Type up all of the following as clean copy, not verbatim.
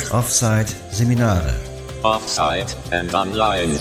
Offside Seminare. Offside and online.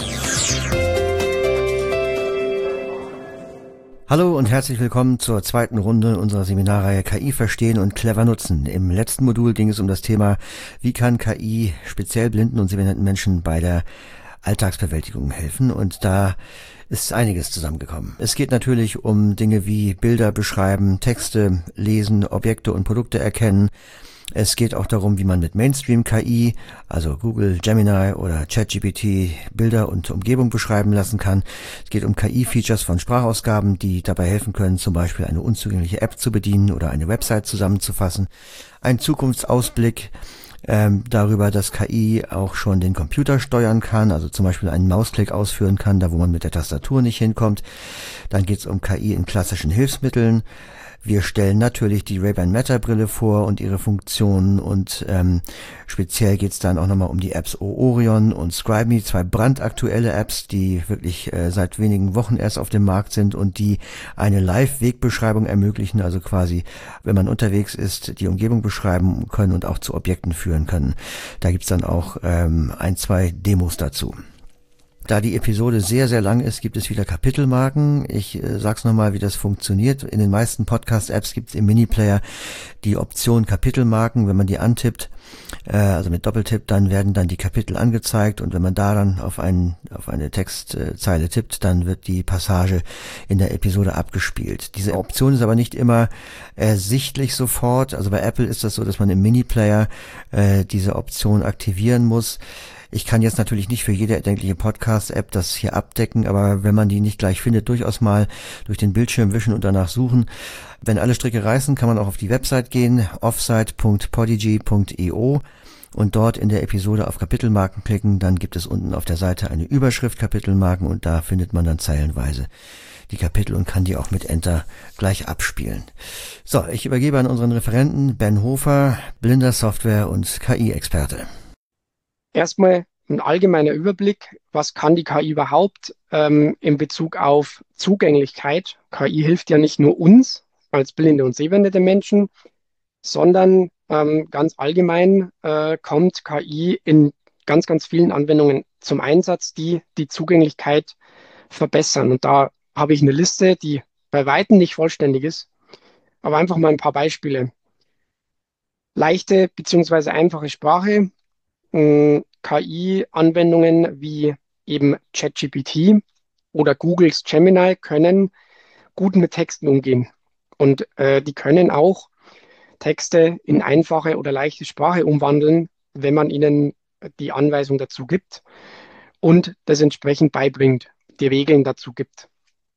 Hallo und herzlich willkommen zur zweiten Runde unserer Seminarreihe KI verstehen und clever nutzen. Im letzten Modul ging es um das Thema, wie kann KI speziell blinden und sehbehinderten Menschen bei der Alltagsbewältigung helfen, und da ist einiges zusammengekommen. Es geht natürlich um Dinge wie Bilder beschreiben, Texte lesen, Objekte und Produkte erkennen. Es geht auch darum, wie man mit Mainstream-KI, also Google, Gemini oder ChatGPT, Bilder und Umgebung beschreiben lassen kann. Es geht um KI-Features von Sprachausgaben, die dabei helfen können, zum Beispiel eine unzugängliche App zu bedienen oder eine Website zusammenzufassen. Ein Zukunftsausblick darüber, dass KI auch schon den Computer steuern kann, also zum Beispiel einen Mausklick ausführen kann, da wo man mit der Tastatur nicht hinkommt. Dann geht es um KI in klassischen Hilfsmitteln. Wir stellen natürlich die Ray-Ban Meta-Brille vor und ihre Funktionen, und speziell geht es dann auch nochmal um die Apps Orion und Scribe.me, zwei brandaktuelle Apps, die wirklich seit wenigen Wochen erst auf dem Markt sind und die eine Live-Wegbeschreibung ermöglichen, also quasi, wenn man unterwegs ist, die Umgebung beschreiben können und auch zu Objekten führen können. Da gibt's dann auch ein, zwei Demos dazu. Da die Episode sehr, sehr lang ist, gibt es wieder Kapitelmarken. Ich sag's nochmal, wie das funktioniert. In den meisten Podcast-Apps gibt es im Mini-Player die Option Kapitelmarken. Wenn man die antippt, also mit Doppeltipp, dann werden dann die Kapitel angezeigt, und wenn man da dann auf eine Textzeile tippt, dann wird die Passage in der Episode abgespielt. Diese Option ist aber nicht immer ersichtlich sofort. Also bei Apple ist das so, dass man im Mini-Player diese Option aktivieren muss. Ich kann jetzt natürlich nicht für jede erdenkliche Podcast-App das hier abdecken, aber wenn man die nicht gleich findet, durchaus mal durch den Bildschirm wischen und danach suchen. Wenn alle Stricke reißen, kann man auch auf die Website gehen, offsite.podigy.io, und dort in der Episode auf Kapitelmarken klicken. Dann gibt es unten auf der Seite eine Überschrift Kapitelmarken, und da findet man dann zeilenweise die Kapitel und kann die auch mit Enter gleich abspielen. So, ich übergebe an unseren Referenten Ben Hofer, blinder Software- und KI-Experte. Erstmal ein allgemeiner Überblick, was kann die KI überhaupt in Bezug auf Zugänglichkeit. KI hilft ja nicht nur uns als blinde und sehbehinderte Menschen, sondern ganz allgemein kommt KI in ganz, ganz vielen Anwendungen zum Einsatz, die die Zugänglichkeit verbessern. Und da habe ich eine Liste, die bei weitem nicht vollständig ist, aber einfach mal ein paar Beispiele. Leichte bzw. einfache Sprache, KI-Anwendungen wie eben ChatGPT oder Googles Gemini können gut mit Texten umgehen. Und die können auch Texte in einfache oder leichte Sprache umwandeln, wenn man ihnen die Anweisung dazu gibt und das entsprechend beibringt, die Regeln dazu gibt.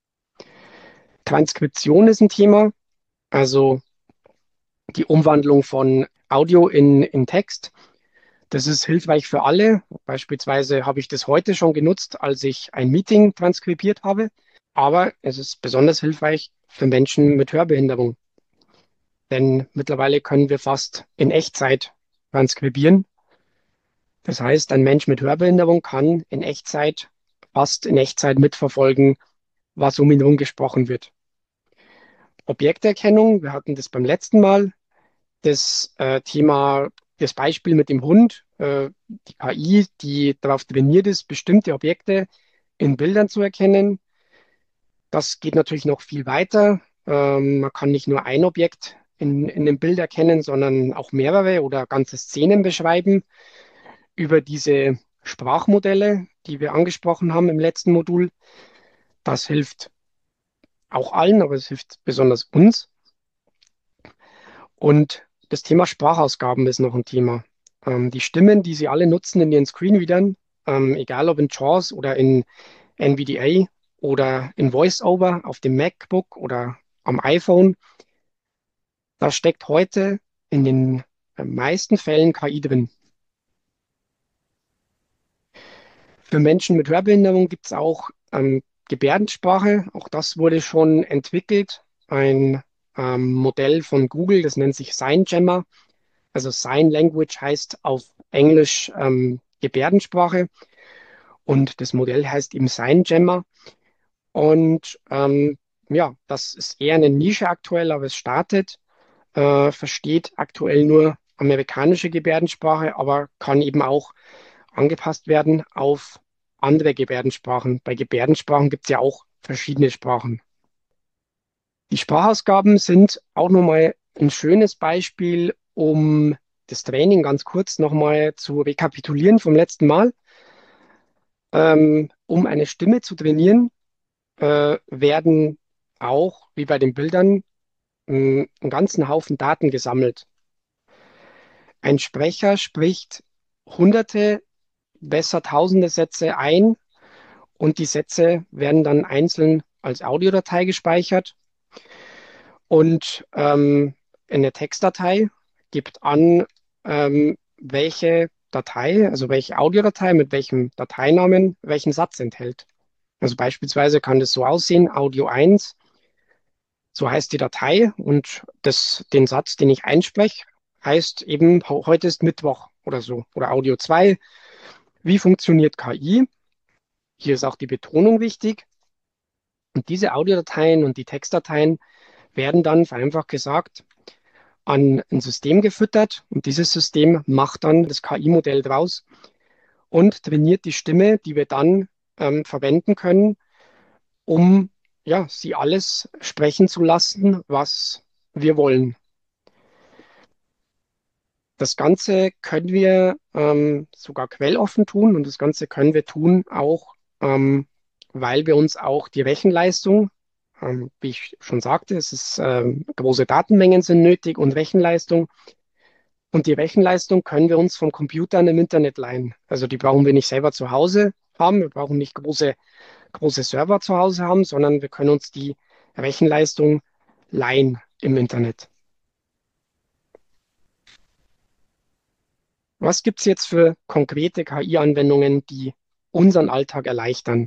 Transkription ist ein Thema, also die Umwandlung von Audio in Text. Das ist hilfreich für alle. Beispielsweise habe ich das heute schon genutzt, als ich ein Meeting transkribiert habe. Aber es ist besonders hilfreich für Menschen mit Hörbehinderung. Denn mittlerweile können wir fast in Echtzeit transkribieren. Das heißt, ein Mensch mit Hörbehinderung kann fast in Echtzeit mitverfolgen, was um ihn herum gesprochen wird. Objekterkennung, wir hatten das beim letzten Mal. Das Thema, das Beispiel mit dem Hund, die KI, die darauf trainiert ist, bestimmte Objekte in Bildern zu erkennen. Das geht natürlich noch viel weiter. Man kann nicht nur ein Objekt in dem Bild erkennen, sondern auch mehrere oder ganze Szenen beschreiben über diese Sprachmodelle, die wir angesprochen haben im letzten Modul. Das hilft auch allen, aber es hilft besonders uns. Und das Thema Sprachausgaben ist noch ein Thema. Die Stimmen, die Sie alle nutzen in Ihren Screenreadern, egal ob in JAWS oder in NVDA oder in VoiceOver auf dem MacBook oder am iPhone, da steckt heute in den meisten Fällen KI drin. Für Menschen mit Hörbehinderung gibt es auch Gebärdensprache. Auch das wurde schon entwickelt. Ein Modell von Google, das nennt sich SignJammer. Also Sign Language heißt auf Englisch Gebärdensprache, und das Modell heißt eben SignJammer. Und ja, das ist eher eine Nische aktuell, aber es startet, versteht aktuell nur amerikanische Gebärdensprache, aber kann eben auch angepasst werden auf andere Gebärdensprachen. Bei Gebärdensprachen gibt es ja auch verschiedene Sprachen. Die Sprachausgaben sind auch nochmal ein schönes Beispiel, um das Training ganz kurz nochmal zu rekapitulieren vom letzten Mal. Um eine Stimme zu trainieren, werden auch, wie bei den Bildern, einen ganzen Haufen Daten gesammelt. Ein Sprecher spricht Hunderte, besser Tausende Sätze ein und die Sätze werden dann einzeln als Audiodatei gespeichert. Und in der Textdatei gibt an, welche Datei, also welche Audiodatei mit welchem Dateinamen welchen Satz enthält. Also beispielsweise kann das so aussehen, Audio 1, so heißt die Datei und den Satz, den ich einspreche, heißt eben, heute ist Mittwoch oder so. Oder Audio 2, wie funktioniert KI? Hier ist auch die Betonung wichtig. Und diese Audiodateien und die Textdateien werden dann vereinfacht gesagt an ein System gefüttert und dieses System macht dann das KI-Modell draus und trainiert die Stimme, die wir dann verwenden können, um ja, sie alles sprechen zu lassen, was wir wollen. Das Ganze können wir sogar quelloffen tun und das Ganze können wir tun auch, weil wir uns auch die Rechenleistung, wie ich schon sagte, große Datenmengen sind nötig und Rechenleistung. Und die Rechenleistung können wir uns von Computern im Internet leihen. Also die brauchen wir nicht selber zu Hause haben. Wir brauchen nicht große Server zu Hause haben, sondern wir können uns die Rechenleistung leihen im Internet. Was gibt es jetzt für konkrete KI-Anwendungen, die unseren Alltag erleichtern?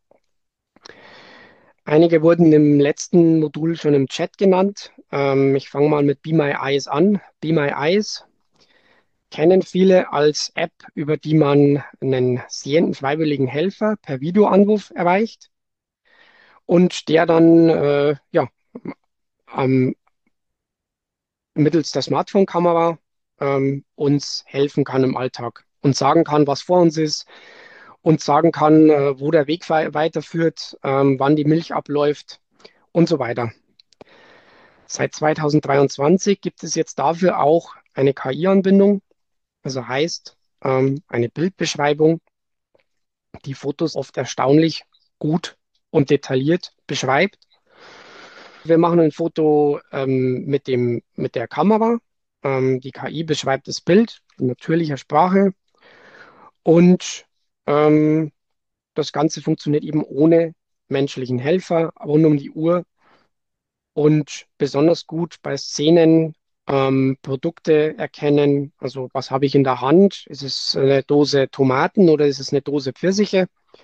Einige wurden im letzten Modul schon im Chat genannt. Ich fange mal mit Be My Eyes an. Be My Eyes kennen viele als App, über die man einen sehenden freiwilligen Helfer per Videoanruf erreicht und der dann ja, ähm, mittels der Smartphone-Kamera uns helfen kann im Alltag und sagen kann, was vor uns ist und sagen kann, wo der Weg weiterführt, wann die Milch abläuft und so weiter. Seit 2023 gibt es jetzt dafür auch eine KI-Anbindung, also heißt eine Bildbeschreibung, die Fotos oft erstaunlich gut und detailliert beschreibt. Wir machen ein Foto mit der Kamera. Die KI beschreibt das Bild in natürlicher Sprache und das Ganze funktioniert eben ohne menschlichen Helfer, rund um die Uhr und besonders gut bei Szenen, Produkte erkennen. Also was habe ich in der Hand? Ist es eine Dose Tomaten oder ist es eine Dose Pfirsiche?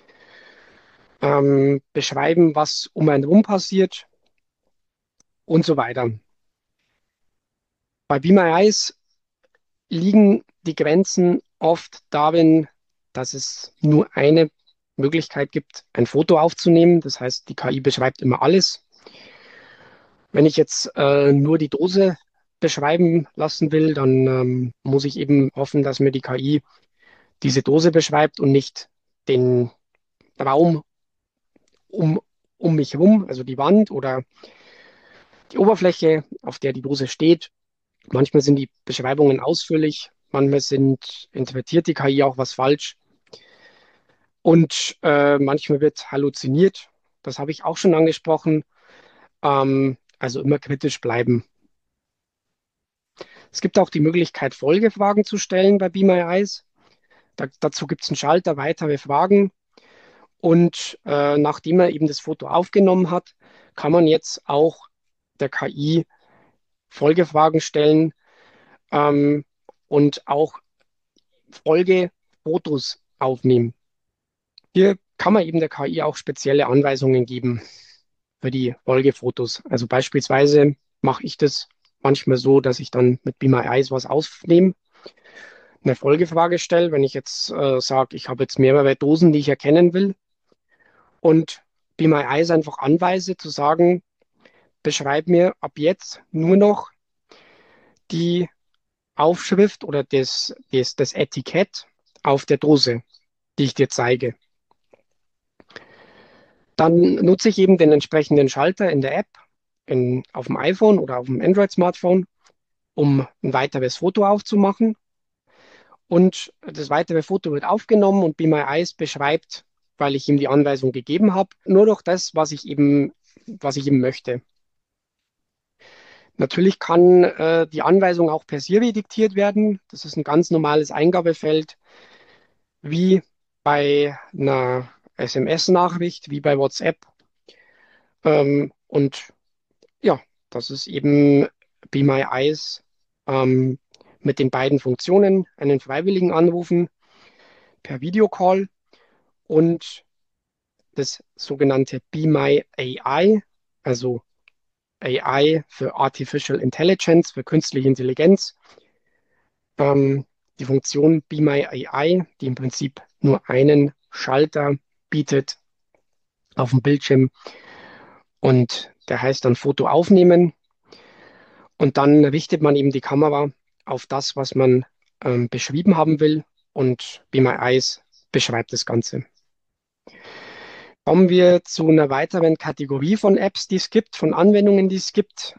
Beschreiben, was um einen rum passiert und so weiter. Bei Be My Eyes liegen die Grenzen oft darin, dass es nur eine Möglichkeit gibt, ein Foto aufzunehmen. Das heißt, die KI beschreibt immer alles. Wenn ich jetzt nur die Dose beschreiben lassen will, dann muss ich eben hoffen, dass mir die KI diese Dose beschreibt und nicht den Raum um, um mich herum, also die Wand oder die Oberfläche, auf der die Dose steht. Manchmal sind die Beschreibungen ausführlich, manchmal interpretiert die KI auch was falsch und manchmal wird halluziniert. Das habe ich auch schon angesprochen. Also immer kritisch bleiben. Es gibt auch die Möglichkeit, Folgefragen zu stellen bei Be My Eyes. Dazu gibt es einen Schalter, weitere Fragen. Und nachdem er eben das Foto aufgenommen hat, kann man jetzt auch der KI Folgefragen stellen ähm, und auch Folgefotos aufnehmen. Hier kann man eben der KI auch spezielle Anweisungen geben für die Folgefotos. Also beispielsweise mache ich das manchmal so, dass ich dann mit Be My Eyes was aufnehme, eine Folgefrage stelle, wenn ich jetzt sage, ich habe jetzt mehrere Dosen, die ich erkennen will und Be My Eyes einfach anweise zu sagen, beschreib mir ab jetzt nur noch die Aufschrift oder das Etikett auf der Dose, die ich dir zeige. Dann nutze ich eben den entsprechenden Schalter in der App, auf dem iPhone oder auf dem Android-Smartphone, um ein weiteres Foto aufzumachen. Und das weitere Foto wird aufgenommen und Be My Eyes beschreibt, weil ich ihm die Anweisung gegeben habe, nur noch das, was ich eben möchte. Natürlich kann die Anweisung auch per Siri diktiert werden. Das ist ein ganz normales Eingabefeld, wie bei einer SMS-Nachricht, wie bei WhatsApp. Und ja, das ist eben Be My Eyes ähm, mit den beiden Funktionen, einen Freiwilligen anrufen per Videocall und das sogenannte Be My AI, also AI für Artificial Intelligence, für künstliche Intelligenz. Die Funktion Be My AI, die im Prinzip nur einen Schalter bietet auf dem Bildschirm und der heißt dann Foto aufnehmen und dann richtet man eben die Kamera auf das, was man beschrieben haben will und Be My Eyes beschreibt das Ganze. Kommen wir zu einer weiteren Kategorie von Apps, die es gibt, von Anwendungen, die es gibt.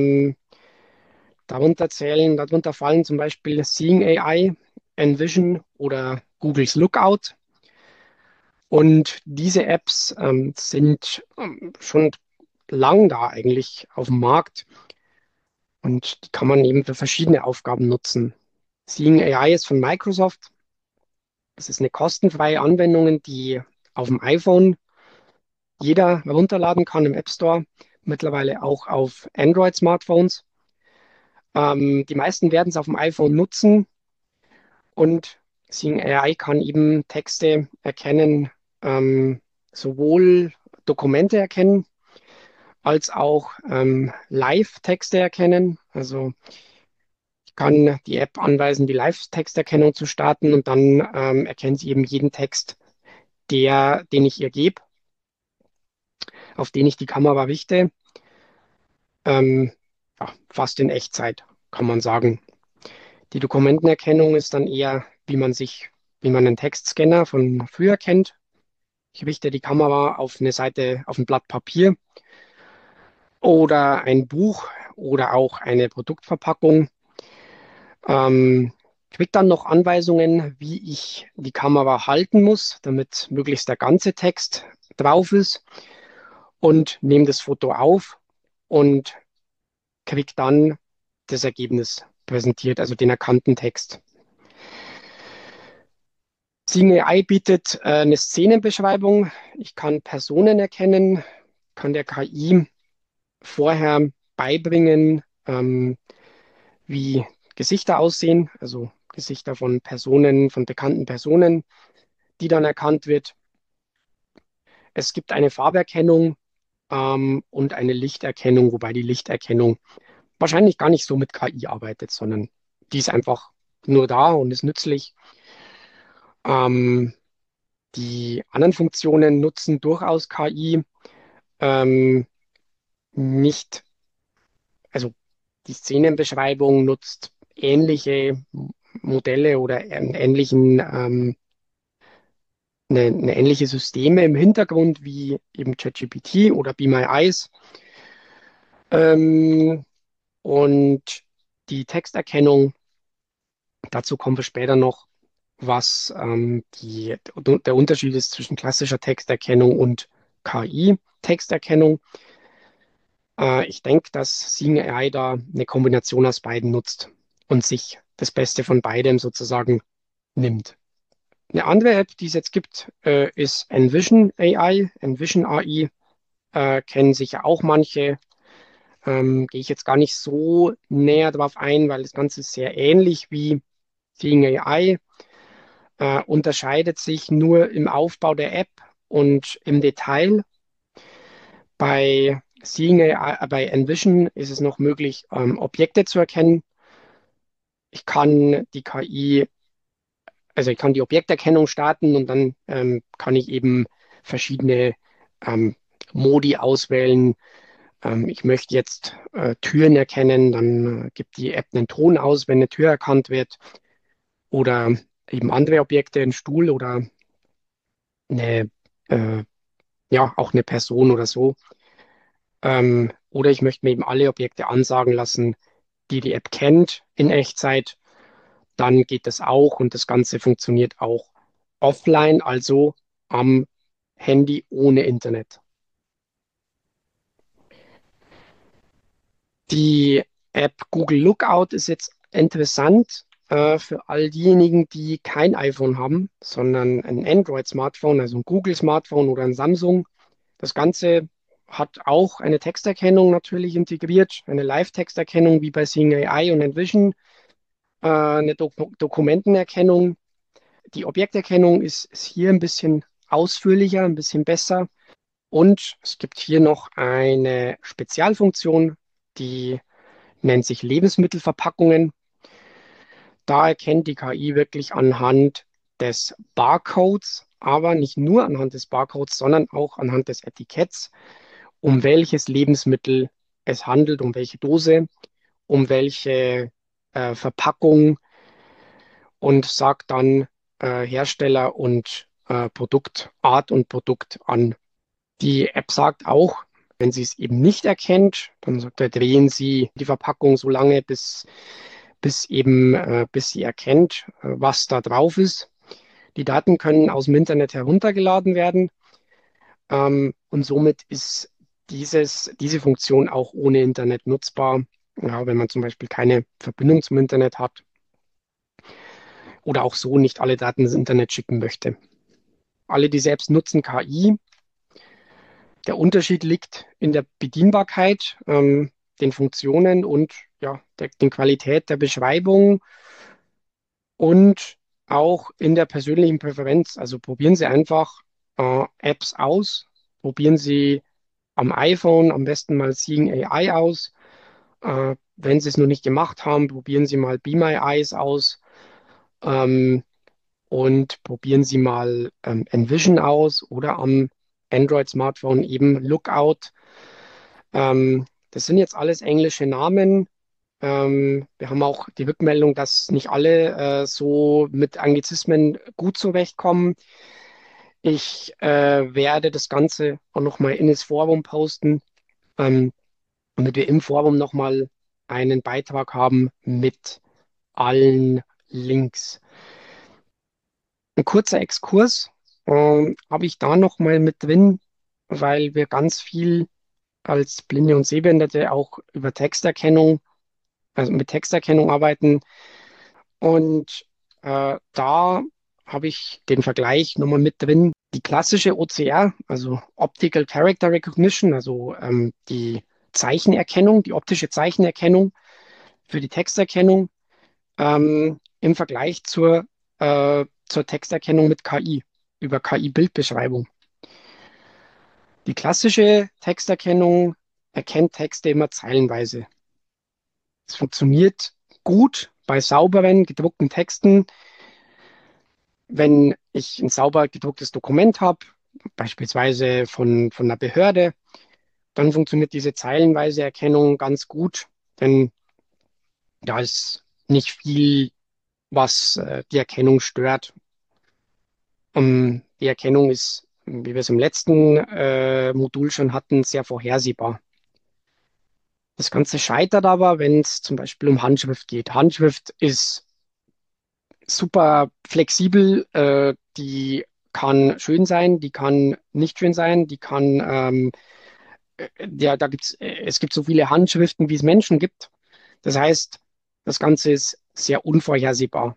Darunter fallen zum Beispiel Seeing AI, Envision oder Googles Lookout. Und diese Apps sind schon lang da eigentlich auf dem Markt und die kann man eben für verschiedene Aufgaben nutzen. Seeing AI ist von Microsoft. Es ist eine kostenfreie Anwendung, die auf dem iPhone jeder herunterladen kann im App Store, mittlerweile auch auf Android-Smartphones. Die meisten werden es auf dem iPhone nutzen und Seeing AI kann eben Texte erkennen, sowohl Dokumente erkennen, als auch Live-Texte erkennen. Also ich kann die App anweisen, die Live-Texterkennung zu starten und dann erkennt sie eben jeden Text, den ich ihr gebe, auf den ich die Kamera richte. Ähm, ja, fast in Echtzeit, kann man sagen. Die Dokumentenerkennung ist dann eher, wie man einen Textscanner von früher kennt. Ich richte die Kamera auf eine Seite, auf ein Blatt Papier oder ein Buch oder auch eine Produktverpackung. Kriege dann noch Anweisungen, wie ich die Kamera halten muss, damit möglichst der ganze Text drauf ist und nehme das Foto auf und kriege dann das Ergebnis präsentiert, also den erkannten Text. Seeing AI bietet eine Szenenbeschreibung. Ich kann Personen erkennen, kann der KI vorher beibringen, wie Gesichter aussehen, also Gesichter von Personen, von bekannten Personen, die dann erkannt wird. Es gibt eine Farberkennung und eine Lichterkennung, wobei die Lichterkennung wahrscheinlich gar nicht so mit KI arbeitet, sondern die ist einfach nur da und ist nützlich. Ähm, die anderen Funktionen nutzen durchaus KI. Ähm, nicht, also die Szenenbeschreibung nutzt ähnliche Modelle oder eine ähnliche Systeme im Hintergrund wie eben ChatGPT oder Be My Eyes. Ähm, und die Texterkennung, dazu kommen wir später noch, was der Unterschied ist zwischen klassischer Texterkennung und KI-Texterkennung. Ich denke, dass Seeing AI da eine Kombination aus beiden nutzt und sich das Beste von beidem sozusagen nimmt. Eine andere App, die es jetzt gibt, ist Envision AI. Envision AI kennen sicher auch manche. Gehe ich jetzt gar nicht so näher drauf ein, weil das Ganze ist sehr ähnlich wie Seeing AI, unterscheidet sich nur im Aufbau der App und im Detail. Bei Envision ist es noch möglich, Objekte zu erkennen. Ich kann die KI, also ich kann die Objekterkennung starten und dann kann ich eben verschiedene ähm, Modi auswählen, Ich möchte jetzt Türen erkennen, dann gibt die App einen Ton aus, wenn eine Tür erkannt wird. Oder eben andere Objekte, ein Stuhl oder eine, äh, ja, auch eine Person oder so. Oder ich möchte mir eben alle Objekte ansagen lassen, die die App kennt in Echtzeit. Dann geht das auch und das Ganze funktioniert auch offline, also am Handy ohne Internet. Die App Google Lookout ist jetzt interessant für all diejenigen, die kein iPhone haben, sondern ein Android-Smartphone, also ein Google-Smartphone oder ein Samsung. Das Ganze hat auch eine Texterkennung natürlich integriert, eine Live-Texterkennung wie bei Seeing AI und Envision, eine Dokumentenerkennung. Die Objekterkennung ist hier ein bisschen ausführlicher, ein bisschen besser. Und es gibt hier noch eine Spezialfunktion, die nennt sich Lebensmittelverpackungen. Da erkennt die KI wirklich anhand des Barcodes, aber nicht nur anhand des Barcodes, sondern auch anhand des Etiketts, um welches Lebensmittel es handelt, um welche Dose, um welche Verpackung und sagt dann Hersteller und Produktart und Produkt an. Die App sagt auch, wenn sie es eben nicht erkennt, dann sagt er, drehen Sie die Verpackung so lange, bis sie erkennt, was da drauf ist. Die Daten können aus dem Internet heruntergeladen werden, und somit ist diese Funktion auch ohne Internet nutzbar. Ja, wenn man zum Beispiel keine Verbindung zum Internet hat oder auch so nicht alle Daten ins Internet schicken möchte. Alle, die selbst nutzen KI. Der Unterschied liegt in der Bedienbarkeit, den Funktionen und ja, der Qualität der Beschreibung und auch in der persönlichen Präferenz. Also probieren Sie einfach Apps aus. Probieren Sie am iPhone am besten mal Seeing AI aus. Wenn Sie es noch nicht gemacht haben, probieren Sie mal Be My Eyes aus. Ähm, und probieren Sie mal Envision aus oder am Android-Smartphone eben Lookout. Das sind jetzt alles englische Namen. Wir haben auch die Rückmeldung, dass nicht alle so mit Anglizismen gut zurechtkommen. Ich werde das Ganze auch nochmal in das Forum posten, ähm, damit wir im Forum nochmal einen Beitrag haben mit allen Links. Ein kurzer Exkurs habe ich da nochmal mit drin, weil wir ganz viel als Blinde und Sehbehinderte auch über Texterkennung, also mit Texterkennung arbeiten. Und da habe ich den Vergleich nochmal mit drin. Die klassische OCR, also Optical Character Recognition, also die Zeichenerkennung, die optische Zeichenerkennung für die Texterkennung im Vergleich zur Texterkennung mit KI, über KI-Bildbeschreibung. Die klassische Texterkennung erkennt Texte immer zeilenweise. Es funktioniert gut bei sauberen, gedruckten Texten. Wenn ich ein sauber gedrucktes Dokument habe, beispielsweise von einer Behörde, dann funktioniert diese zeilenweise Erkennung ganz gut, denn da ist nicht viel, was die Erkennung stört. Die Erkennung ist, wie wir es im letzten Modul schon hatten, sehr vorhersehbar. Das Ganze scheitert aber, wenn es zum Beispiel um Handschrift geht. Handschrift ist super flexibel, die kann schön sein, die kann nicht schön sein, die kann, ja, es gibt so viele Handschriften, wie es Menschen gibt. Das heißt, das Ganze ist sehr unvorhersehbar.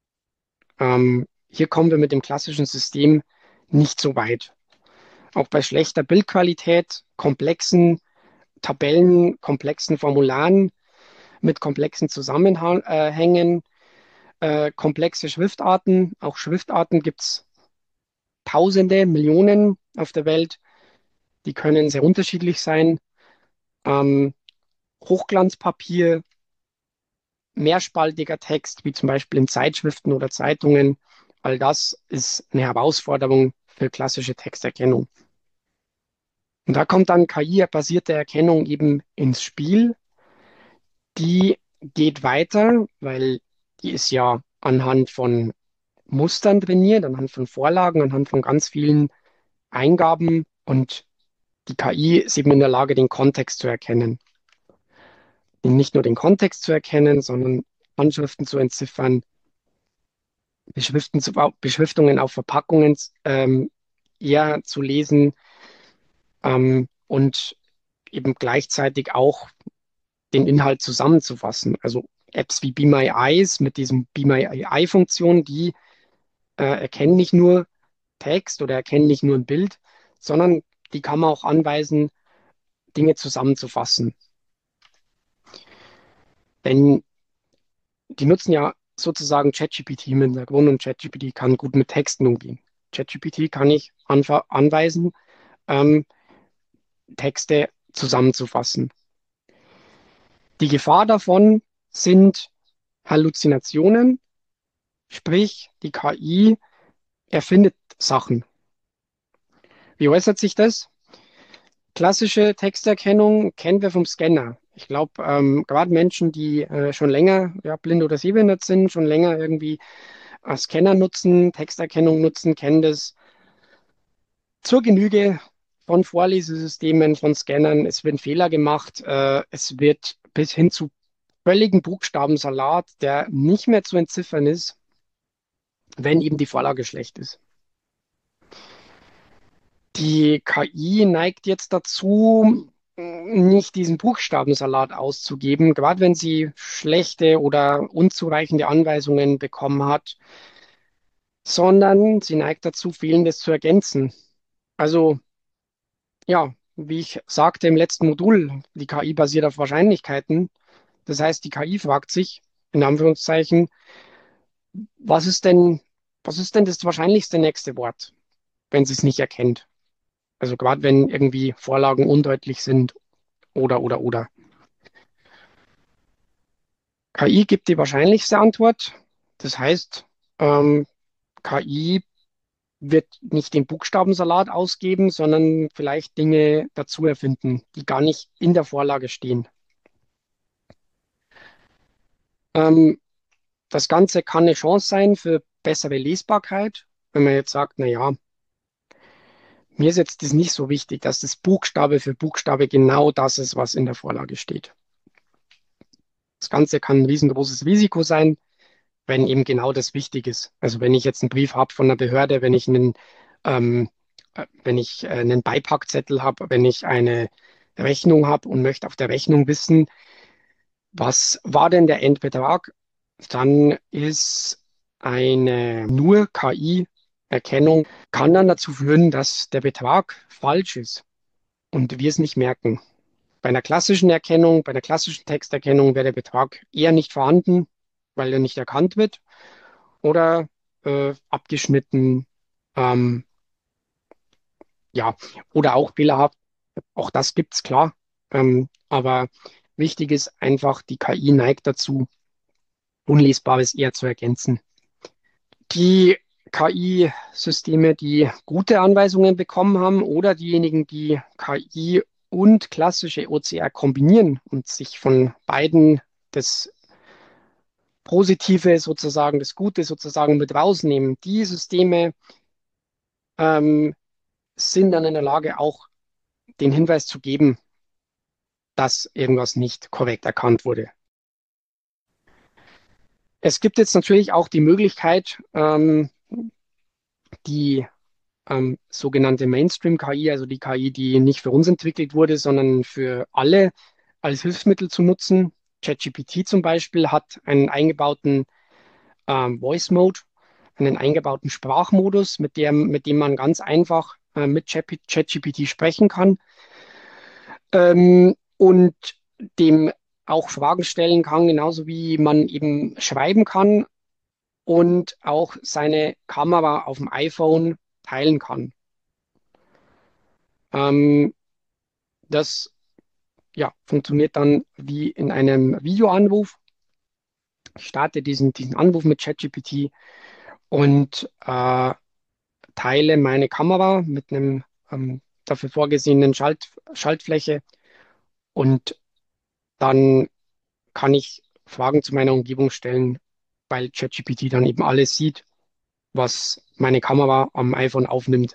Hier kommen wir mit dem klassischen System nicht so weit. Auch bei schlechter Bildqualität, komplexen Tabellen, komplexen Formularen mit komplexen Zusammenhängen, komplexe Schriftarten. Auch Schriftarten gibt es Tausende, Millionen auf der Welt. Die können sehr unterschiedlich sein. Ähm, Hochglanzpapier, mehrspaltiger Text, wie zum Beispiel in Zeitschriften oder Zeitungen. All das ist eine Herausforderung für klassische Texterkennung. Und da kommt dann KI-basierte Erkennung eben ins Spiel. Die geht weiter, weil die ist ja anhand von Mustern trainiert, anhand von Vorlagen, anhand von ganz vielen Eingaben, und die KI ist eben in der Lage, den Kontext zu erkennen. Und nicht nur den Kontext zu erkennen, sondern Anschriften zu entziffern, Beschriftungen auf Verpackungen eher zu lesen, und eben gleichzeitig auch den Inhalt zusammenzufassen. Also Apps wie Be My Eyes mit diesem Be My Eye-Funktion, die erkennen nicht nur Text oder erkennen nicht nur ein Bild, sondern die kann man auch anweisen, Dinge zusammenzufassen. Denn die nutzen ja sozusagen ChatGPT im Hintergrund, und ChatGPT kann gut mit Texten umgehen. ChatGPT kann ich anweisen, ähm, Texte zusammenzufassen. Die Gefahr davon sind Halluzinationen, sprich die KI erfindet Sachen. Wie äußert sich das? Klassische Texterkennung kennen wir vom Scanner. Ich glaube, gerade Menschen, die schon länger ja, blind oder sehbehindert sind, schon länger irgendwie Scanner nutzen, Texterkennung nutzen, kennen das zur Genüge von Vorlesesystemen, von Scannern. Es werden Fehler gemacht. Es wird bis hin zu völligen Buchstabensalat, der nicht mehr zu entziffern ist, wenn eben die Vorlage schlecht ist. Die KI neigt jetzt dazu, nicht diesen Buchstabensalat auszugeben, gerade wenn sie schlechte oder unzureichende Anweisungen bekommen hat, sondern sie neigt dazu, Fehlendes zu ergänzen. Also ja, wie ich sagte im letzten Modul, die KI basiert auf Wahrscheinlichkeiten. Das heißt, die KI fragt sich, in Anführungszeichen, was ist denn, was ist denn das wahrscheinlichste nächste Wort, wenn sie es nicht erkennt? Also gerade wenn irgendwie Vorlagen undeutlich sind oder. KI gibt die wahrscheinlichste Antwort. Das heißt, KI wird nicht den Buchstabensalat ausgeben, sondern vielleicht Dinge dazu erfinden, die gar nicht in der Vorlage stehen. Ähm, Das Ganze kann eine Chance sein für bessere Lesbarkeit, wenn man jetzt sagt, na ja, mir ist jetzt das nicht so wichtig, dass das Buchstabe für Buchstabe genau das ist, was in der Vorlage steht. Das Ganze kann ein riesengroßes Risiko sein, wenn eben genau das wichtig ist. Also wenn ich jetzt einen Brief habe von der Behörde, wenn ich einen Beipackzettel habe, wenn ich eine Rechnung habe und möchte auf der Rechnung wissen, was war denn der Endbetrag, dann ist eine nur KI-Erkennung, kann dann dazu führen, dass der Betrag falsch ist und wir es nicht merken. Bei einer klassischen Erkennung, bei einer klassischen Texterkennung wäre der Betrag eher nicht vorhanden, weil er nicht erkannt wird, oder abgeschnitten, ähm, ja, oder auch fehlerhaft. Auch das gibt's klar. Aber wichtig ist einfach, die KI neigt dazu, Unlesbares eher zu ergänzen. Die KI-Systeme, die gute Anweisungen bekommen haben, oder diejenigen, die KI und klassische OCR kombinieren und sich von beiden das Positive sozusagen, das Gute sozusagen mit rausnehmen, die Systeme ähm, sind dann in der Lage, auch den Hinweis zu geben, dass irgendwas nicht korrekt erkannt wurde. Es gibt jetzt natürlich auch die Möglichkeit, die sogenannte Mainstream-KI, also die KI, die nicht für uns entwickelt wurde, sondern für alle als Hilfsmittel zu nutzen. ChatGPT zum Beispiel hat einen eingebauten Voice Mode, einen eingebauten Sprachmodus, mit dem man ganz einfach mit ChatGPT sprechen kann, und dem auch Fragen stellen kann, genauso wie man eben schreiben kann und auch seine Kamera auf dem iPhone teilen kann. Ähm, Das ja, funktioniert dann wie in einem Videoanruf. Ich starte diesen Anruf mit ChatGPT und teile meine Kamera mit einem, dafür vorgesehenen Schaltfläche und dann kann ich Fragen zu meiner Umgebung stellen, weil ChatGPT dann eben alles sieht, was meine Kamera am iPhone aufnimmt.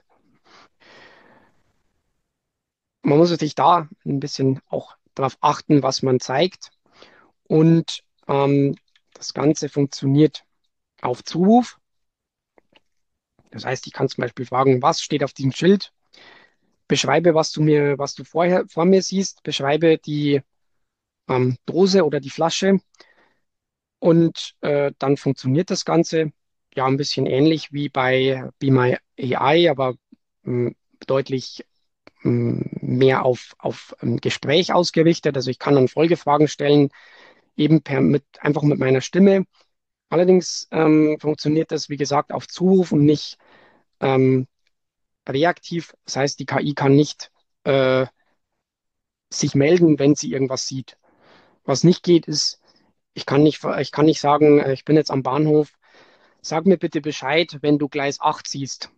Man muss natürlich da ein bisschen auch darauf achten, was man zeigt. Und das Ganze funktioniert auf Zuruf. Das heißt, ich kann zum Beispiel fragen, was steht auf diesem Schild? Beschreibe, was du vorher vor mir siehst. Beschreibe die Dose oder die Flasche. Und dann funktioniert das Ganze ja ein bisschen ähnlich wie bei Be My AI, aber mh, deutlich mehr auf Gespräch ausgerichtet. Also ich kann dann Folgefragen stellen, eben einfach mit meiner Stimme. Allerdings funktioniert das, wie gesagt, auf Zuruf und nicht ähm, reaktiv. Das heißt, die KI kann nicht äh, sich melden, wenn sie irgendwas sieht. Was nicht geht, ist, ich kann nicht sagen, ich bin jetzt am Bahnhof, sag mir bitte Bescheid, wenn du Gleis 8 siehst.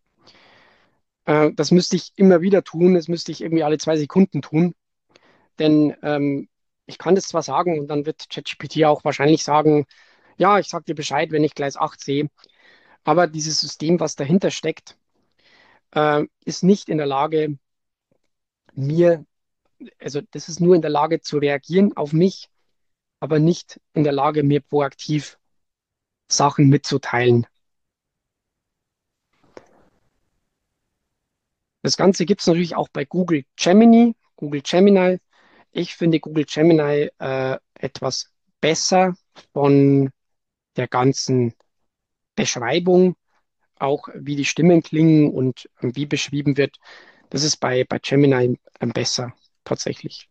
Das müsste ich immer wieder tun, das müsste ich irgendwie alle 2 Sekunden tun, denn ich kann das zwar sagen und dann wird ChatGPT auch wahrscheinlich sagen, ja, ich sag dir Bescheid, wenn ich Gleis 8 sehe, aber dieses System, was dahinter steckt, ist nicht in der Lage, mir, also das ist nur in der Lage zu reagieren auf mich, aber nicht in der Lage, mir proaktiv Sachen mitzuteilen. Das Ganze gibt es natürlich auch bei Google Gemini. Google Gemini. Ich finde Google Gemini etwas besser von der ganzen Beschreibung, auch wie die Stimmen klingen und wie beschrieben wird. Das ist bei Gemini besser, tatsächlich.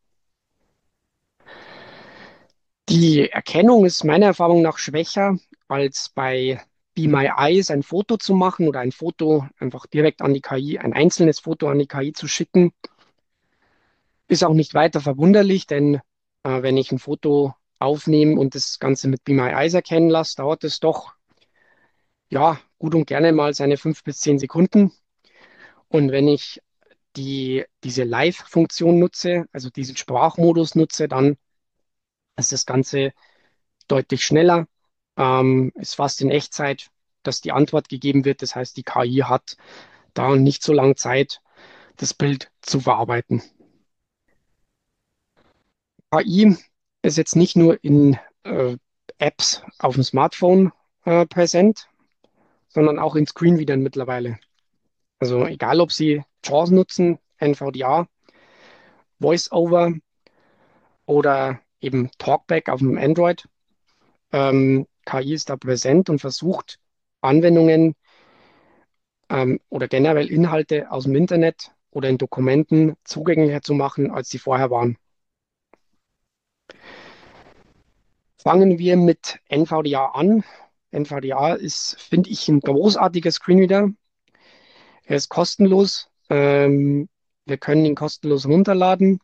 Die Erkennung ist meiner Erfahrung nach schwächer als bei Be My Eyes ein Foto zu machen oder ein Foto einfach direkt an die KI, ein einzelnes Foto an die KI zu schicken. Ist auch nicht weiter verwunderlich, denn wenn ich ein Foto aufnehme und das Ganze mit Be My Eyes erkennen lasse, dauert es doch ja gut und gerne mal seine 5 bis 10 Sekunden. Und wenn ich diese Live-Funktion nutze, also diesen Sprachmodus nutze, dann ist das Ganze deutlich schneller, ist fast in Echtzeit, dass die Antwort gegeben wird. Das heißt, die KI hat da nicht so lange Zeit, das Bild zu verarbeiten. KI ist jetzt nicht nur in äh, Apps auf dem Smartphone präsent, sondern auch in Screenreadern mittlerweile. Also egal, ob Sie JAWS nutzen, NVDA, VoiceOver oder eben Talkback auf dem Android, KI ist da präsent und versucht, Anwendungen oder generell Inhalte aus dem Internet oder in Dokumenten zugänglicher zu machen, als sie vorher waren. Fangen wir mit NVDA an. NVDA ist, finde ich, ein großartiger Screenreader. Er ist kostenlos. Wir können ihn kostenlos runterladen.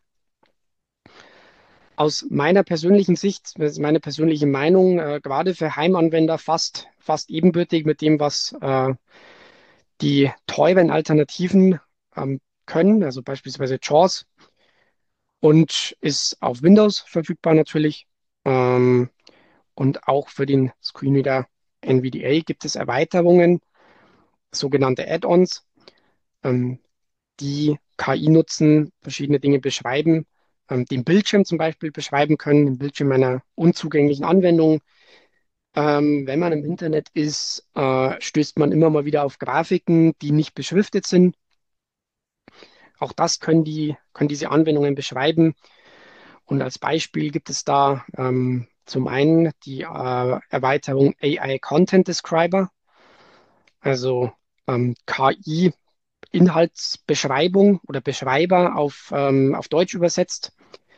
Aus meiner persönlichen Sicht, das ist meine persönliche Meinung, gerade für Heimanwender fast ebenbürtig mit dem, was die teuren Alternativen können, also beispielsweise JAWS, und ist auf Windows verfügbar natürlich. Ähm, und auch für den Screenreader NVDA gibt es Erweiterungen, sogenannte Add-ons, ähm, die KI nutzen, verschiedene Dinge beschreiben, den Bildschirm zum Beispiel beschreiben können, den Bildschirm einer unzugänglichen Anwendung. Wenn man im Internet ist, stößt man immer mal wieder auf Grafiken, die nicht beschriftet sind. Auch das können diese Anwendungen beschreiben. Und als Beispiel gibt es da zum einen die Erweiterung AI Content Describer, also KI-Inhaltsbeschreibung oder Beschreiber auf Deutsch übersetzt.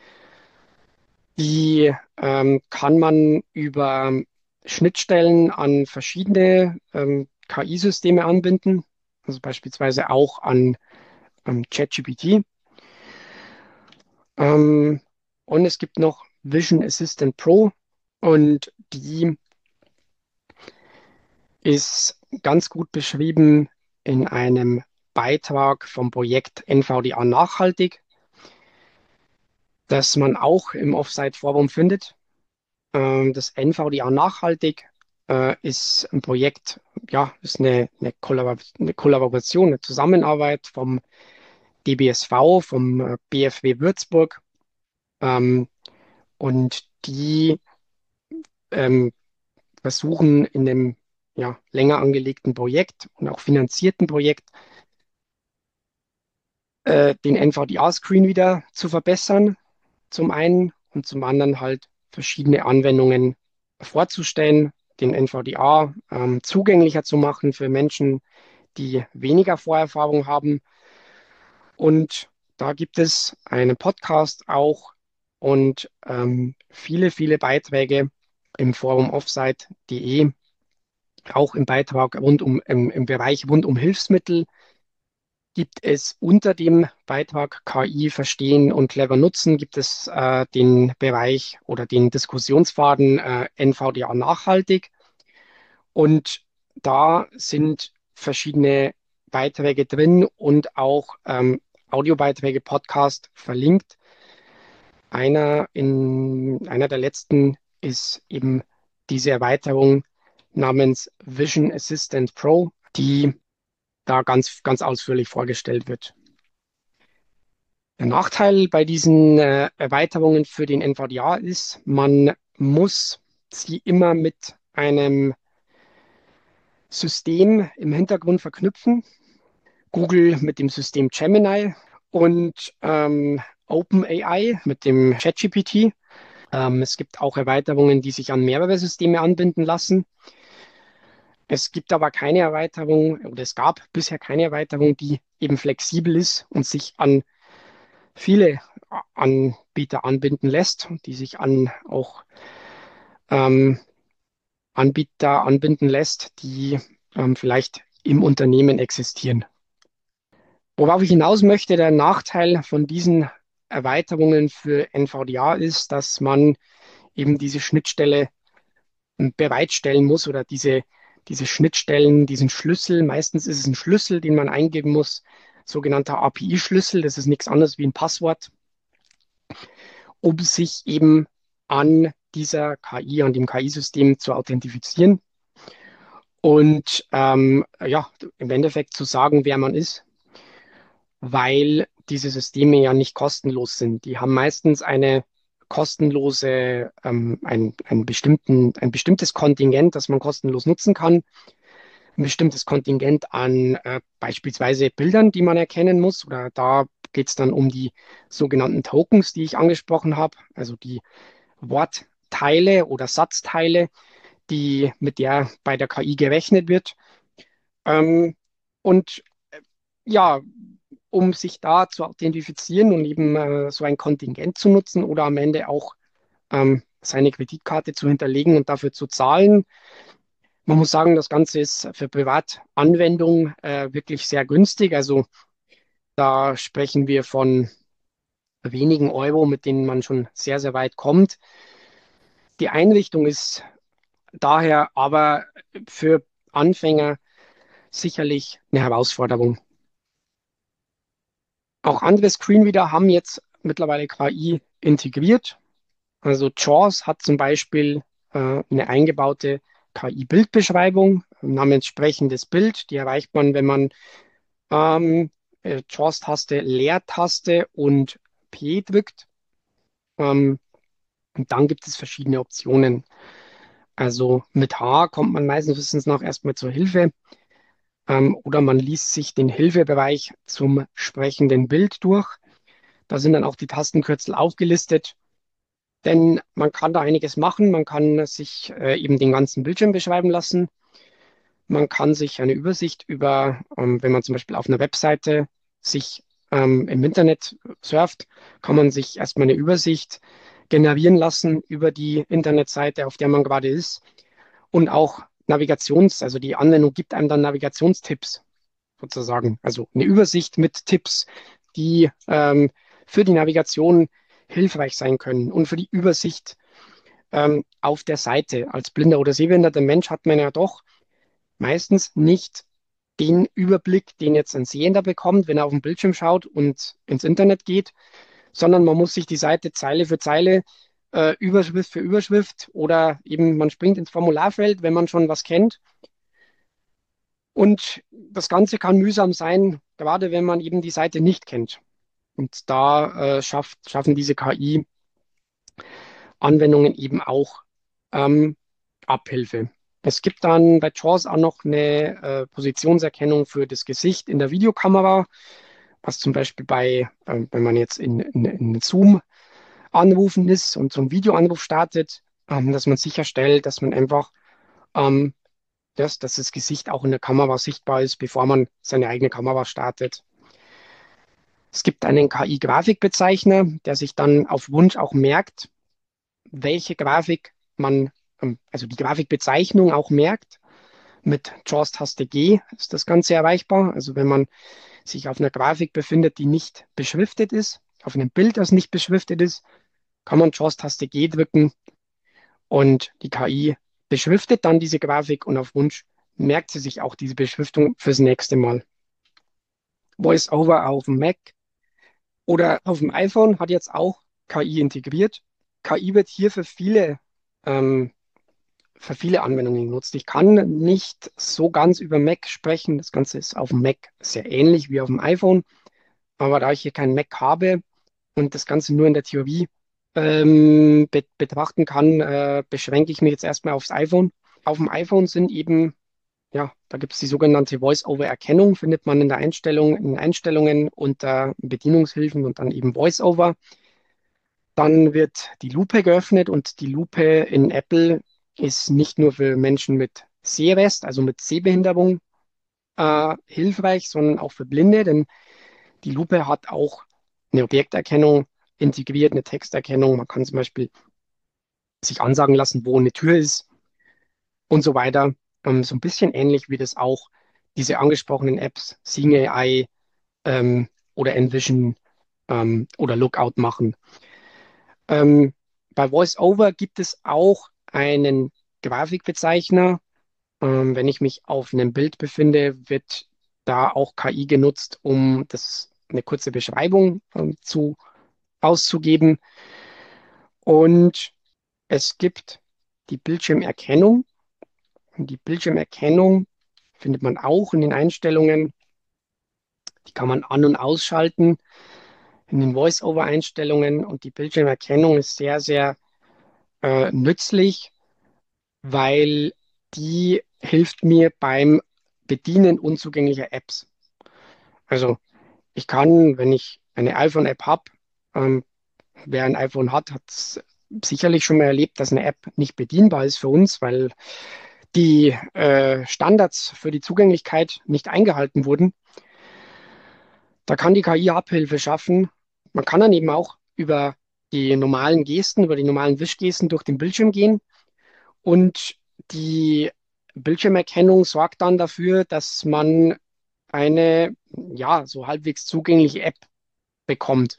Die kann man über Schnittstellen an verschiedene KI-Systeme anbinden, also beispielsweise auch an ChatGPT. Ähm, und es gibt noch Vision Assistant Pro und die ist ganz gut beschrieben in einem Beitrag vom Projekt NVDA Nachhaltig, das man auch im Offsite-Forum findet. Das NVDA Nachhaltig ist ein Projekt, ja, ist eine Kollaboration, eine Zusammenarbeit vom DBSV, vom BFW Würzburg. Und die ähm, versuchen in dem ja, länger angelegten Projekt und auch finanzierten Projekt den NVDA-Screen wieder zu verbessern, zum einen, und zum anderen halt verschiedene Anwendungen vorzustellen, den NVDA zugänglicher zu machen für Menschen, die weniger Vorerfahrung haben. Und da gibt es einen Podcast auch und viele, viele Beiträge im Forum offsite.de, auch im Beitrag im Bereich rund um Hilfsmittel gibt es unter dem Beitrag KI verstehen und clever nutzen, gibt es den Bereich oder den Diskussionsfaden NVDA nachhaltig. Und da sind verschiedene Beiträge drin und auch Audiobeiträge, Podcast verlinkt. Einer der letzten ist eben diese Erweiterung namens Vision Assistant Pro, die da ganz, ganz ausführlich vorgestellt wird. Der Nachteil bei diesen Erweiterungen für den NVDA ist, man muss sie immer mit einem System im Hintergrund verknüpfen. Google mit dem System Gemini und OpenAI mit dem ChatGPT. Es gibt auch Erweiterungen, die sich an mehrere Systeme anbinden lassen. Es gibt aber keine Erweiterung, oder es gab bisher keine Erweiterung, die eben flexibel ist und sich an viele Anbieter anbinden lässt, die sich an auch ähm, Anbieter anbinden lässt, die vielleicht im Unternehmen existieren. Worauf ich hinaus möchte, der Nachteil von diesen Erweiterungen für NVDA ist, dass man eben diese Schnittstelle bereitstellen muss oder diese Schnittstellen, diesen Schlüssel. Meistens ist es ein Schlüssel, den man eingeben muss, sogenannter API-Schlüssel. Das ist nichts anderes wie ein Passwort, um sich eben an dieser KI, an dem KI-System zu authentifizieren und ja, im Endeffekt zu sagen, wer man ist, weil diese Systeme ja nicht kostenlos sind. Die haben meistens eine kostenlose, ein bestimmtes Kontingent, das man kostenlos nutzen kann, ein bestimmtes Kontingent an beispielsweise Bildern, die man erkennen muss. Oder da geht es dann um die sogenannten Tokens, die ich angesprochen habe, also die Wortteile oder Satzteile, mit der bei der KI gerechnet wird. Und ja, um sich da zu authentifizieren und eben so ein Kontingent zu nutzen oder am Ende auch seine Kreditkarte zu hinterlegen und dafür zu zahlen. Man muss sagen, das Ganze ist für Privatanwendung wirklich sehr günstig. Also da sprechen wir von wenigen Euro, mit denen man schon sehr, sehr weit kommt. Die Einrichtung ist daher aber für Anfänger sicherlich eine Herausforderung. Auch andere Screenreader haben jetzt mittlerweile KI integriert. Also JAWS hat zum Beispiel eine eingebaute KI-Bildbeschreibung namens sprechendes Bild. Die erreicht man, wenn man JAWS-Taste, Leertaste und P drückt. Und dann gibt es verschiedene Optionen. Also mit H kommt man meines Wissens nach erstmal zur Hilfe. Oder man liest sich den Hilfebereich zum sprechenden Bild durch. Da sind dann auch die Tastenkürzel aufgelistet. Denn man kann da einiges machen. Man kann sich eben den ganzen Bildschirm beschreiben lassen. Man kann sich eine Übersicht über, wenn man zum Beispiel auf einer Webseite sich im Internet surft, kann man sich erstmal eine Übersicht generieren lassen über die Internetseite, auf der man gerade ist. Und auch also die Anwendung gibt einem dann Navigationstipps sozusagen. Also eine Übersicht mit Tipps, die für die Navigation hilfreich sein können und für die Übersicht auf der Seite. Als blinder oder sehbehinderter Mensch hat man ja doch meistens nicht den Überblick, den jetzt ein Sehender bekommt, wenn er auf den Bildschirm schaut und ins Internet geht, sondern man muss sich die Seite Zeile für Zeile, Überschrift für Überschrift oder eben man springt ins Formularfeld, wenn man schon was kennt. Und das Ganze kann mühsam sein, gerade wenn man eben die Seite nicht kennt. Und da schaffen diese KI-Anwendungen eben auch ähm, Abhilfe. Es gibt dann bei JAWS auch noch eine Positionserkennung für das Gesicht in der Videokamera, was zum Beispiel wenn man jetzt in Zoom anrufen ist und so ein Videoanruf startet, dass man sicherstellt, dass man einfach ähm, dass das Gesicht auch in der Kamera sichtbar ist, bevor man seine eigene Kamera startet. Es gibt einen KI-Grafikbezeichner, der sich dann auf Wunsch auch merkt, welche Grafik also die Grafikbezeichnung auch merkt. Mit JAWS-Taste G ist das Ganze erreichbar. Also wenn man sich auf einer Grafik befindet, die nicht beschriftet ist, auf einem Bild, das nicht beschriftet ist, kann man JAWS-Taste G drücken und die KI beschriftet dann diese Grafik und auf Wunsch merkt sie sich auch diese Beschriftung fürs nächste Mal. VoiceOver auf dem Mac oder auf dem iPhone hat jetzt auch KI integriert. KI wird hier ähm, für viele Anwendungen genutzt. Ich kann nicht so ganz über Mac sprechen. Das Ganze ist auf dem Mac sehr ähnlich wie auf dem iPhone. Aber da ich hier keinen Mac habe und das Ganze nur in der Theorie betrachten kann, beschränke ich mich jetzt erstmal aufs iPhone. Auf dem iPhone sind eben, ja, da gibt es die sogenannte Voice-over-Erkennung, findet man in der in Einstellungen unter Bedienungshilfen und dann eben Voice-over. Dann wird die Lupe geöffnet und die Lupe in Apple ist nicht nur für Menschen mit Sehrest, also mit Sehbehinderung, hilfreich, sondern auch für Blinde, denn die Lupe hat auch eine Objekterkennung integriert, eine Texterkennung. Man kann zum Beispiel sich ansagen lassen, wo eine Tür ist und so weiter. So ein bisschen ähnlich wie das auch diese angesprochenen Apps Seeing AI oder Envision oder Lookout machen. Ähm, bei VoiceOver gibt es auch einen Grafikbezeichner. Wenn ich mich auf einem Bild befinde, wird da auch KI genutzt, um eine kurze Beschreibung auszugeben. Und es gibt die Bildschirmerkennung. Und die Bildschirmerkennung findet man auch in den Einstellungen. Die kann man an- und ausschalten in den Voice-over-Einstellungen. Und die Bildschirmerkennung ist sehr, sehr nützlich, weil die hilft mir beim Bedienen unzugänglicher Apps. Also ich kann, wenn ich eine iPhone-App habe, ähm, wer ein iPhone hat, hat es sicherlich schon mal erlebt, dass eine App nicht bedienbar ist für uns, weil die Standards für die Zugänglichkeit nicht eingehalten wurden. Da kann die KI Abhilfe schaffen. Man kann dann eben auch über die normalen Gesten, über die normalen Wischgesten durch den Bildschirm gehen und die Bildschirmerkennung sorgt dann dafür, dass man eine, ja, so halbwegs zugängliche App bekommt.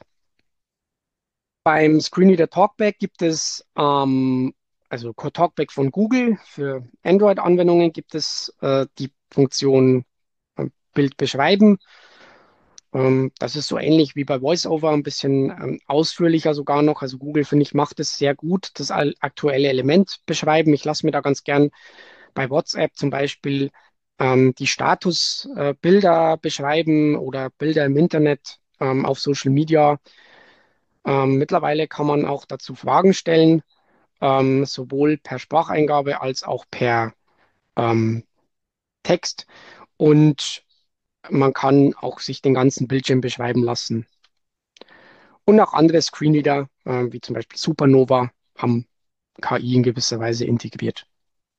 Beim Screenreader Talkback gibt es, also Talkback von Google, für Android-Anwendungen gibt es die Funktion Bild beschreiben. Das ist so ähnlich wie bei VoiceOver, ein bisschen ausführlicher sogar noch. Also Google, finde ich, macht es sehr gut, das aktuelle Element beschreiben. Ich lasse mir da ganz gern bei WhatsApp zum Beispiel die Statusbilder beschreiben oder Bilder im Internet auf Social Media. Mittlerweile kann man auch dazu Fragen stellen, sowohl per Spracheingabe als auch per ähm, Text. Und man kann auch sich den ganzen Bildschirm beschreiben lassen. Und auch andere Screenreader, wie zum Beispiel Supernova, haben KI in gewisser Weise integriert.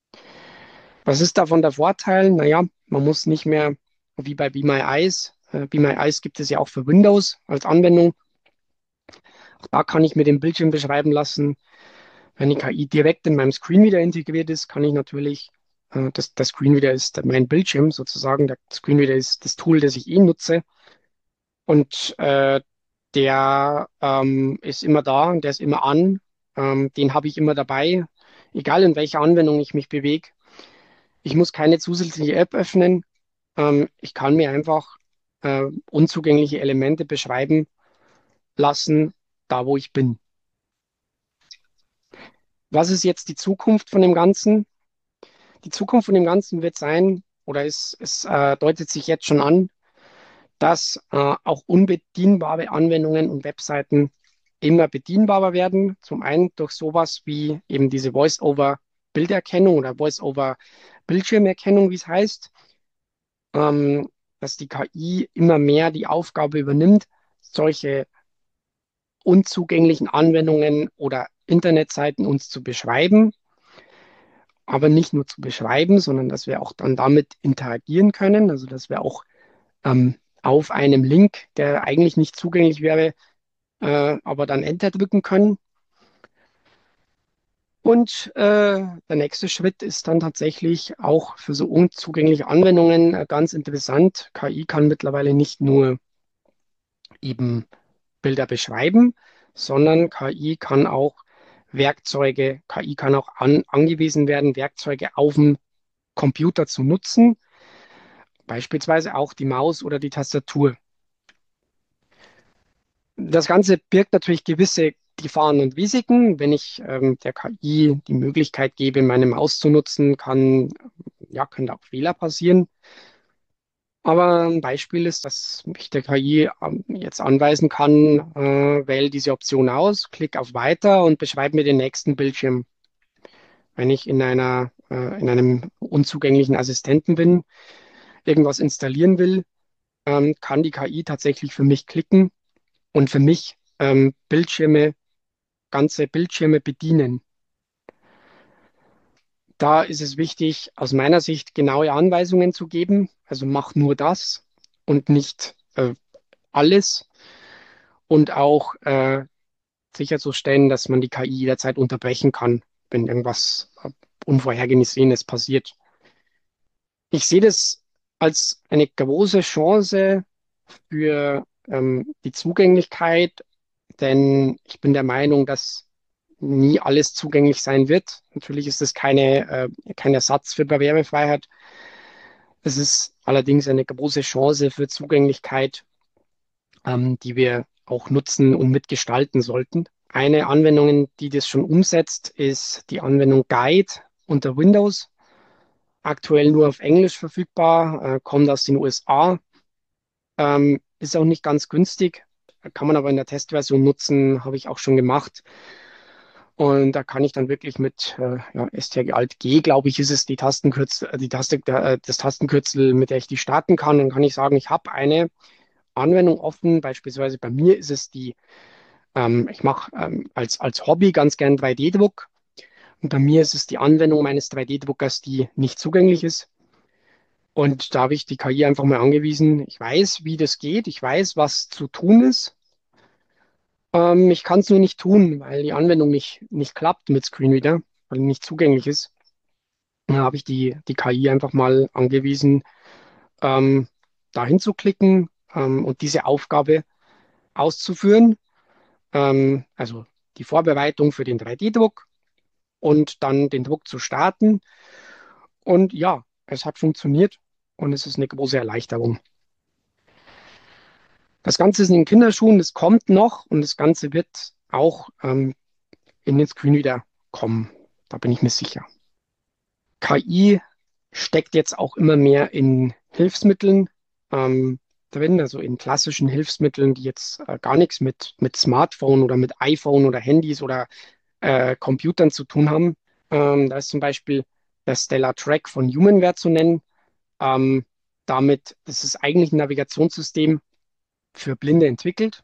Was ist davon der Vorteil? Naja, man muss nicht mehr wie bei Be My Eyes. Be My Eyes gibt es ja auch für Windows als Anwendung. Auch da kann ich mir den Bildschirm beschreiben lassen. Wenn die KI direkt in meinem Screenreader integriert ist, kann ich natürlich, der Screenreader ist mein Bildschirm sozusagen. Der Screenreader ist das Tool, das ich nutze. Und der ist immer da und der ist immer an. Den habe ich immer dabei, egal in welcher Anwendung ich mich bewege. Ich muss keine zusätzliche App öffnen. Ich kann mir einfach unzugängliche Elemente beschreiben lassen, da wo ich bin. Was ist jetzt die Zukunft von dem Ganzen? Die Zukunft von dem Ganzen wird sein, oder es deutet sich jetzt schon an, dass auch unbedienbare Anwendungen und Webseiten immer bedienbarer werden. Zum einen durch sowas wie eben diese Voice-over-Bilderkennung oder Voice-over-Bildschirmerkennung, wie es heißt, dass die KI immer mehr die Aufgabe übernimmt, solche unzugänglichen Anwendungen oder Internetseiten uns zu beschreiben, aber nicht nur zu beschreiben, sondern dass wir auch dann damit interagieren können, also dass wir auch auf einem Link, der eigentlich nicht zugänglich wäre, aber dann Enter drücken können. Und der nächste Schritt ist dann tatsächlich auch für so unzugängliche Anwendungen ganz interessant. KI kann mittlerweile nicht nur eben Bilder beschreiben, sondern KI kann auch angewiesen werden, Werkzeuge auf dem Computer zu nutzen, beispielsweise auch die Maus oder die Tastatur. Das Ganze birgt natürlich gewisse Gefahren und Risiken. Wenn ich der KI die Möglichkeit gebe, meine Maus zu nutzen, können da auch Fehler passieren. Aber ein Beispiel ist, dass ich der KI jetzt anweisen kann, wähle diese Option aus, klick auf Weiter und beschreibe mir den nächsten Bildschirm. Wenn ich in einem unzugänglichen Assistenten bin, irgendwas installieren will, kann die KI tatsächlich für mich klicken und für mich ganze Bildschirme bedienen. Da ist es wichtig, aus meiner Sicht genaue Anweisungen zu geben. Also mach nur das und nicht alles. Und auch sicherzustellen, dass man die KI jederzeit unterbrechen kann, wenn irgendwas Unvorhergesehenes passiert. Ich sehe das als eine große Chance für die Zugänglichkeit, denn ich bin der Meinung, dass nie alles zugänglich sein wird. Natürlich ist es kein Ersatz für Barrierefreiheit. Es ist allerdings eine große Chance für Zugänglichkeit, die wir auch nutzen und mitgestalten sollten. Eine Anwendung, die das schon umsetzt, ist die Anwendung Guide unter Windows. Aktuell nur auf Englisch verfügbar, kommt aus den USA, ist auch nicht ganz günstig, kann man aber in der Testversion nutzen, habe ich auch schon gemacht. Und da kann ich dann wirklich mit STRG Alt G, glaube ich, ist es das Tastenkürzel, mit der ich die starten kann. Dann kann ich sagen, ich habe eine Anwendung offen. Beispielsweise bei mir ist es ich mache als Hobby ganz gern 3D-Druck. Und bei mir ist es die Anwendung meines 3D-Druckers, die nicht zugänglich ist. Und da habe ich die KI einfach mal angewiesen. Ich weiß, wie das geht. Ich weiß, was zu tun ist. Ich kann es nur nicht tun, weil die Anwendung nicht klappt mit Screenreader, weil die nicht zugänglich ist. Da habe ich die KI einfach mal angewiesen, ähm, dahin zu klicken und diese Aufgabe auszuführen. Also die Vorbereitung für den 3D-Druck und dann den Druck zu starten. Und ja, es hat funktioniert und es ist eine große Erleichterung. Das Ganze ist in den Kinderschuhen, das kommt noch und das Ganze wird auch in den Screenreader kommen. Da bin ich mir sicher. KI steckt jetzt auch immer mehr in Hilfsmitteln drin, also in klassischen Hilfsmitteln, die jetzt gar nichts mit Smartphone oder mit iPhone oder Handys oder Computern zu tun haben. Da ist zum Beispiel der Stellar Track von Humanware zu nennen. Ähm, das ist eigentlich ein Navigationssystem für Blinde entwickelt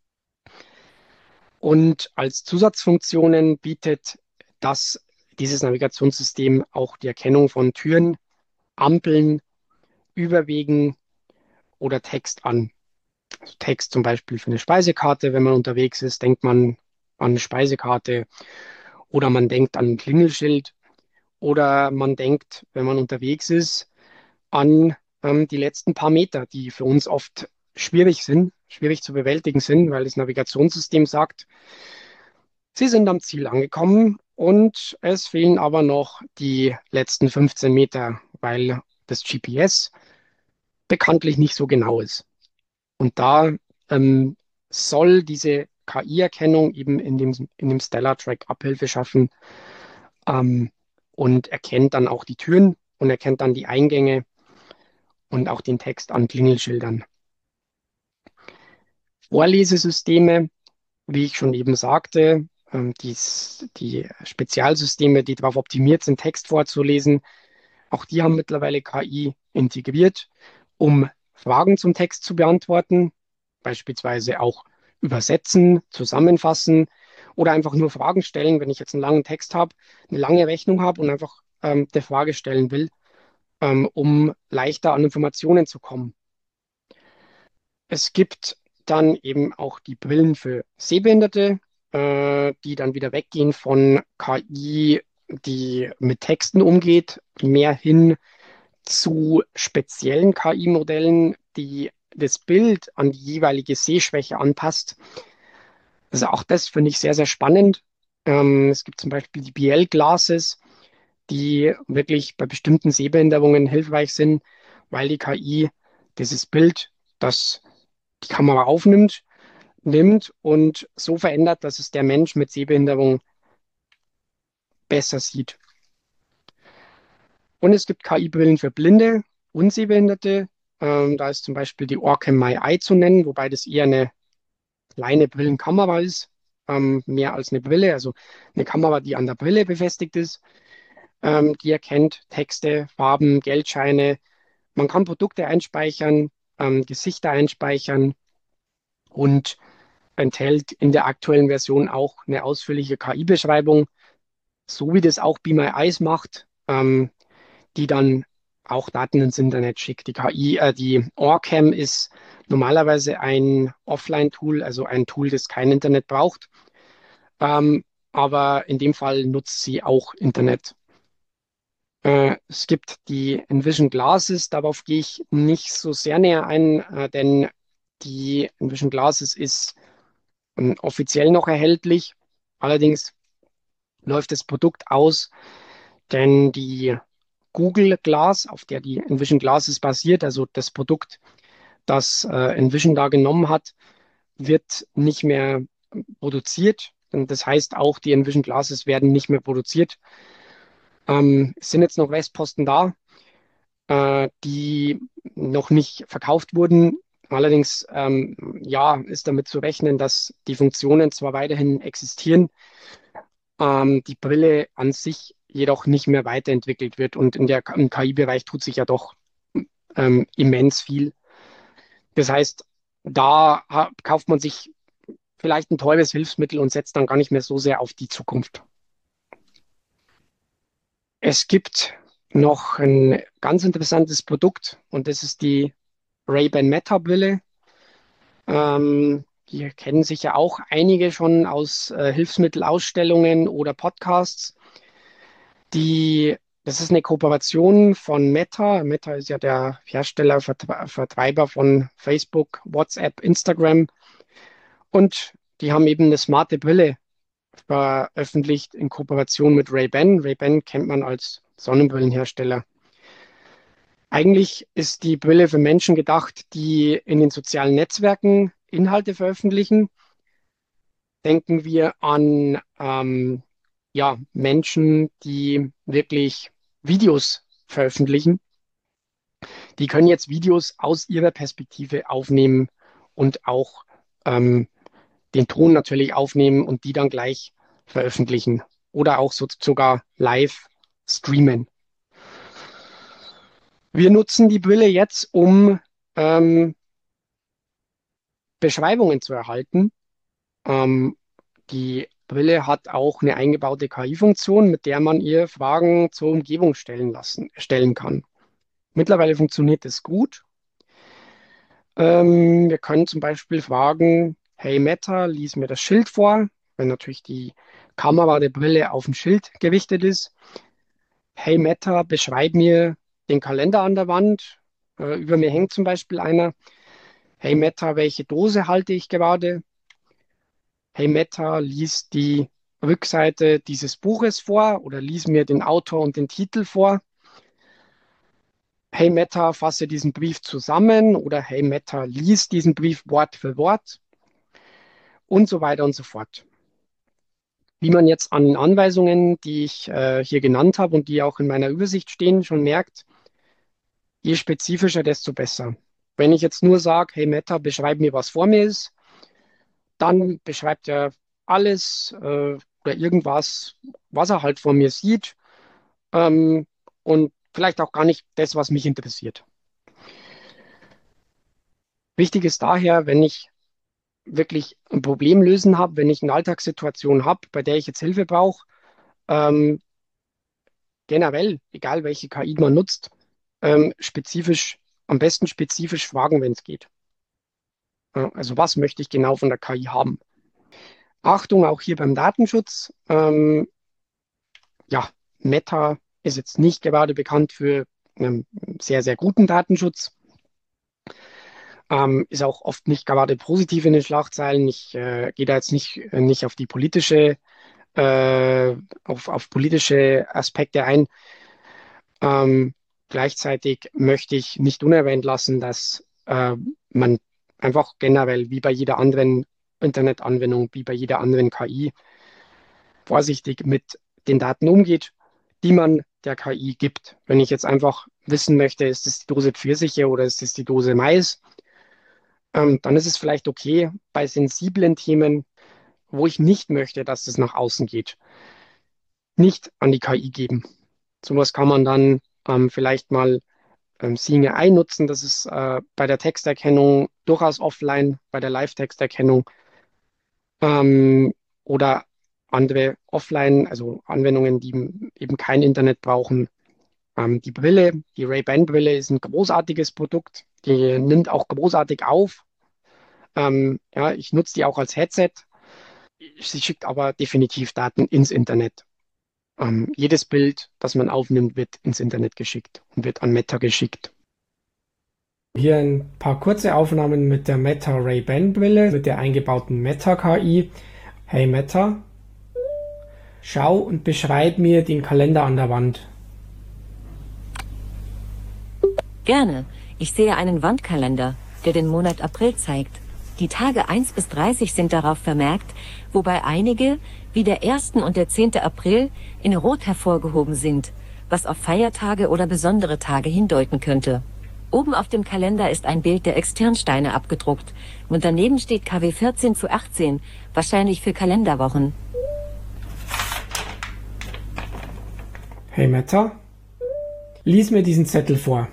und als Zusatzfunktionen bietet dieses Navigationssystem auch die Erkennung von Türen, Ampeln, Überwegen oder Text an. Also Text zum Beispiel für eine Speisekarte, wenn man unterwegs ist, denkt man an eine Speisekarte oder man denkt an ein Klingelschild oder man denkt, wenn man unterwegs ist, an die letzten paar Meter, die für uns oft schwierig zu bewältigen sind, weil das Navigationssystem sagt, Sie sind am Ziel angekommen und es fehlen aber noch die letzten 15 Meter, weil das GPS bekanntlich nicht so genau ist. Und da ähm, soll diese KI-Erkennung eben in dem Stellar-Track Abhilfe schaffen, ähm, und erkennt dann auch die Türen und erkennt dann die Eingänge und auch den Text an Klingelschildern. Vorlesesysteme, wie ich schon eben sagte, die Spezialsysteme, die darauf optimiert sind, Text vorzulesen, auch die haben mittlerweile KI integriert, um Fragen zum Text zu beantworten, beispielsweise auch übersetzen, zusammenfassen oder einfach nur Fragen stellen, wenn ich jetzt einen langen Text habe, eine lange Rechnung habe und einfach eine Frage stellen will, um leichter an Informationen zu kommen. Es gibt dann eben auch die Brillen für Sehbehinderte, die dann wieder weggehen von KI, die mit Texten umgeht, mehr hin zu speziellen KI-Modellen, die das Bild an die jeweilige Sehschwäche anpasst. Also auch das finde ich sehr, sehr spannend. Es gibt zum Beispiel die BL-Glasses, die wirklich bei bestimmten Sehbehinderungen hilfreich sind, weil die KI dieses Bild, das die Kamera aufnimmt, nimmt und so verändert, dass es der Mensch mit Sehbehinderung besser sieht. Und es gibt KI-Brillen für Blinde und Sehbehinderte. Da ist zum Beispiel die Orcam My Eye zu nennen, wobei das eher eine kleine Brillenkamera ist, mehr als eine Brille, also eine Kamera, die an der Brille befestigt ist. Die erkennt Texte, Farben, Geldscheine. Man kann Produkte einspeichern, Gesichter einspeichern und enthält in der aktuellen Version auch eine ausführliche KI-Beschreibung, so wie das auch Be My Eyes macht, die dann auch Daten ins Internet schickt. Die Orcam ist normalerweise ein Offline-Tool, also ein Tool, das kein Internet braucht. Aber in dem Fall nutzt sie auch Internet. Es gibt die Envision Glasses, darauf gehe ich nicht so sehr näher ein, denn die Envision Glasses ist offiziell noch erhältlich. Allerdings läuft das Produkt aus, denn die Google Glass, auf der die Envision Glasses basiert, also das Produkt, das Envision da genommen hat, wird nicht mehr produziert. Und das heißt auch, die Envision Glasses werden nicht mehr produziert. Es sind jetzt noch Restposten da, die noch nicht verkauft wurden. Allerdings, ja, ist damit zu rechnen, dass die Funktionen zwar weiterhin existieren, die Brille an sich jedoch nicht mehr weiterentwickelt wird. Und im KI-Bereich tut sich ja doch immens viel. Das heißt, da kauft man sich vielleicht ein teures Hilfsmittel und setzt dann gar nicht mehr so sehr auf die Zukunft. Es gibt noch ein ganz interessantes Produkt und das ist die Ray-Ban Meta-Brille. Die kennen sich ja auch einige schon aus Hilfsmittelausstellungen oder Podcasts. Das ist eine Kooperation von Meta. Meta ist ja der Hersteller, Vertreiber von Facebook, WhatsApp, Instagram. Und die haben eben eine smarte Brille veröffentlicht in Kooperation mit Ray-Ban. Ray-Ban kennt man als Sonnenbrillenhersteller. Eigentlich ist die Brille für Menschen gedacht, die in den sozialen Netzwerken Inhalte veröffentlichen. Denken wir an ja, Menschen, die wirklich Videos veröffentlichen. Die können jetzt Videos aus ihrer Perspektive aufnehmen und auch den Ton natürlich aufnehmen und die dann gleich veröffentlichen oder auch sogar live streamen. Wir nutzen die Brille jetzt, um Beschreibungen zu erhalten. Ähm, Die Brille hat auch eine eingebaute KI-Funktion, mit der man ihr Fragen zur Umgebung stellen kann. Mittlerweile funktioniert es gut. Wir können zum Beispiel fragen, hey Meta, lies mir das Schild vor, wenn natürlich die Kamera der Brille auf dem Schild gerichtet ist. Hey Meta, beschreib mir den Kalender an der Wand. Über mir hängt zum Beispiel einer. Hey Meta, welche Dose halte ich gerade? Hey Meta, lies die Rückseite dieses Buches vor oder lies mir den Autor und den Titel vor. Hey Meta, fasse diesen Brief zusammen oder Hey Meta, lies diesen Brief Wort für Wort und so weiter und so fort. Wie man jetzt an den Anweisungen, die ich hier genannt habe und die auch in meiner Übersicht stehen, schon merkt, je spezifischer, desto besser. Wenn ich jetzt nur sage, hey Meta, beschreib mir, was vor mir ist, dann beschreibt er alles oder irgendwas, was er halt vor mir sieht ähm, und vielleicht auch gar nicht das, was mich interessiert. Wichtig ist daher, wenn ich wirklich ein Problem lösen habe, wenn ich eine Alltagssituation habe, bei der ich jetzt Hilfe brauche, ähm, generell, egal welche KI man nutzt, spezifisch, am besten spezifisch fragen, wenn es geht. Ja, also was möchte ich genau von der KI haben? Achtung, auch hier beim Datenschutz. Ja, Meta ist jetzt nicht gerade bekannt für einen sehr, sehr guten Datenschutz. Ist auch oft nicht gerade positiv in den Schlagzeilen. Ich gehe da jetzt nicht auf die auf politische Aspekte ein. Gleichzeitig möchte ich nicht unerwähnt lassen, dass man einfach generell wie bei jeder anderen Internetanwendung, wie bei jeder anderen KI, vorsichtig mit den Daten umgeht, die man der KI gibt. Wenn ich jetzt einfach wissen möchte, ist es die Dose Pfirsiche oder ist es die Dose Mais, dann ist es vielleicht okay bei sensiblen Themen, wo ich nicht möchte, dass es nach außen geht, nicht an die KI geben. Sowas kann man dann vielleicht mal Seeing AI nutzen. Das ist bei der Texterkennung durchaus offline, bei der Live-Texterkennung oder andere offline, also Anwendungen, die eben kein Internet brauchen. Die Brille, die Ray-Ban-Brille ist ein großartiges Produkt. Die nimmt auch großartig auf. Ja, ich nutze die auch als Headset. Sie schickt aber definitiv Daten ins Internet. Jedes Bild, das man aufnimmt, wird ins Internet geschickt und wird an Meta geschickt. Hier ein paar kurze Aufnahmen mit der Meta Ray-Ban Brille, mit der eingebauten Meta KI. Hey Meta, schau und beschreib mir den Kalender an der Wand. Gerne. Ich sehe einen Wandkalender, der den Monat April zeigt. Die Tage 1 bis 30 sind darauf vermerkt, wobei einige, wie der 1. und der 10. April, in Rot hervorgehoben sind, was auf Feiertage oder besondere Tage hindeuten könnte. Oben auf dem Kalender ist ein Bild der Externsteine abgedruckt und daneben steht KW 14:18, wahrscheinlich für Kalenderwochen. Hey Meta, lies mir diesen Zettel vor.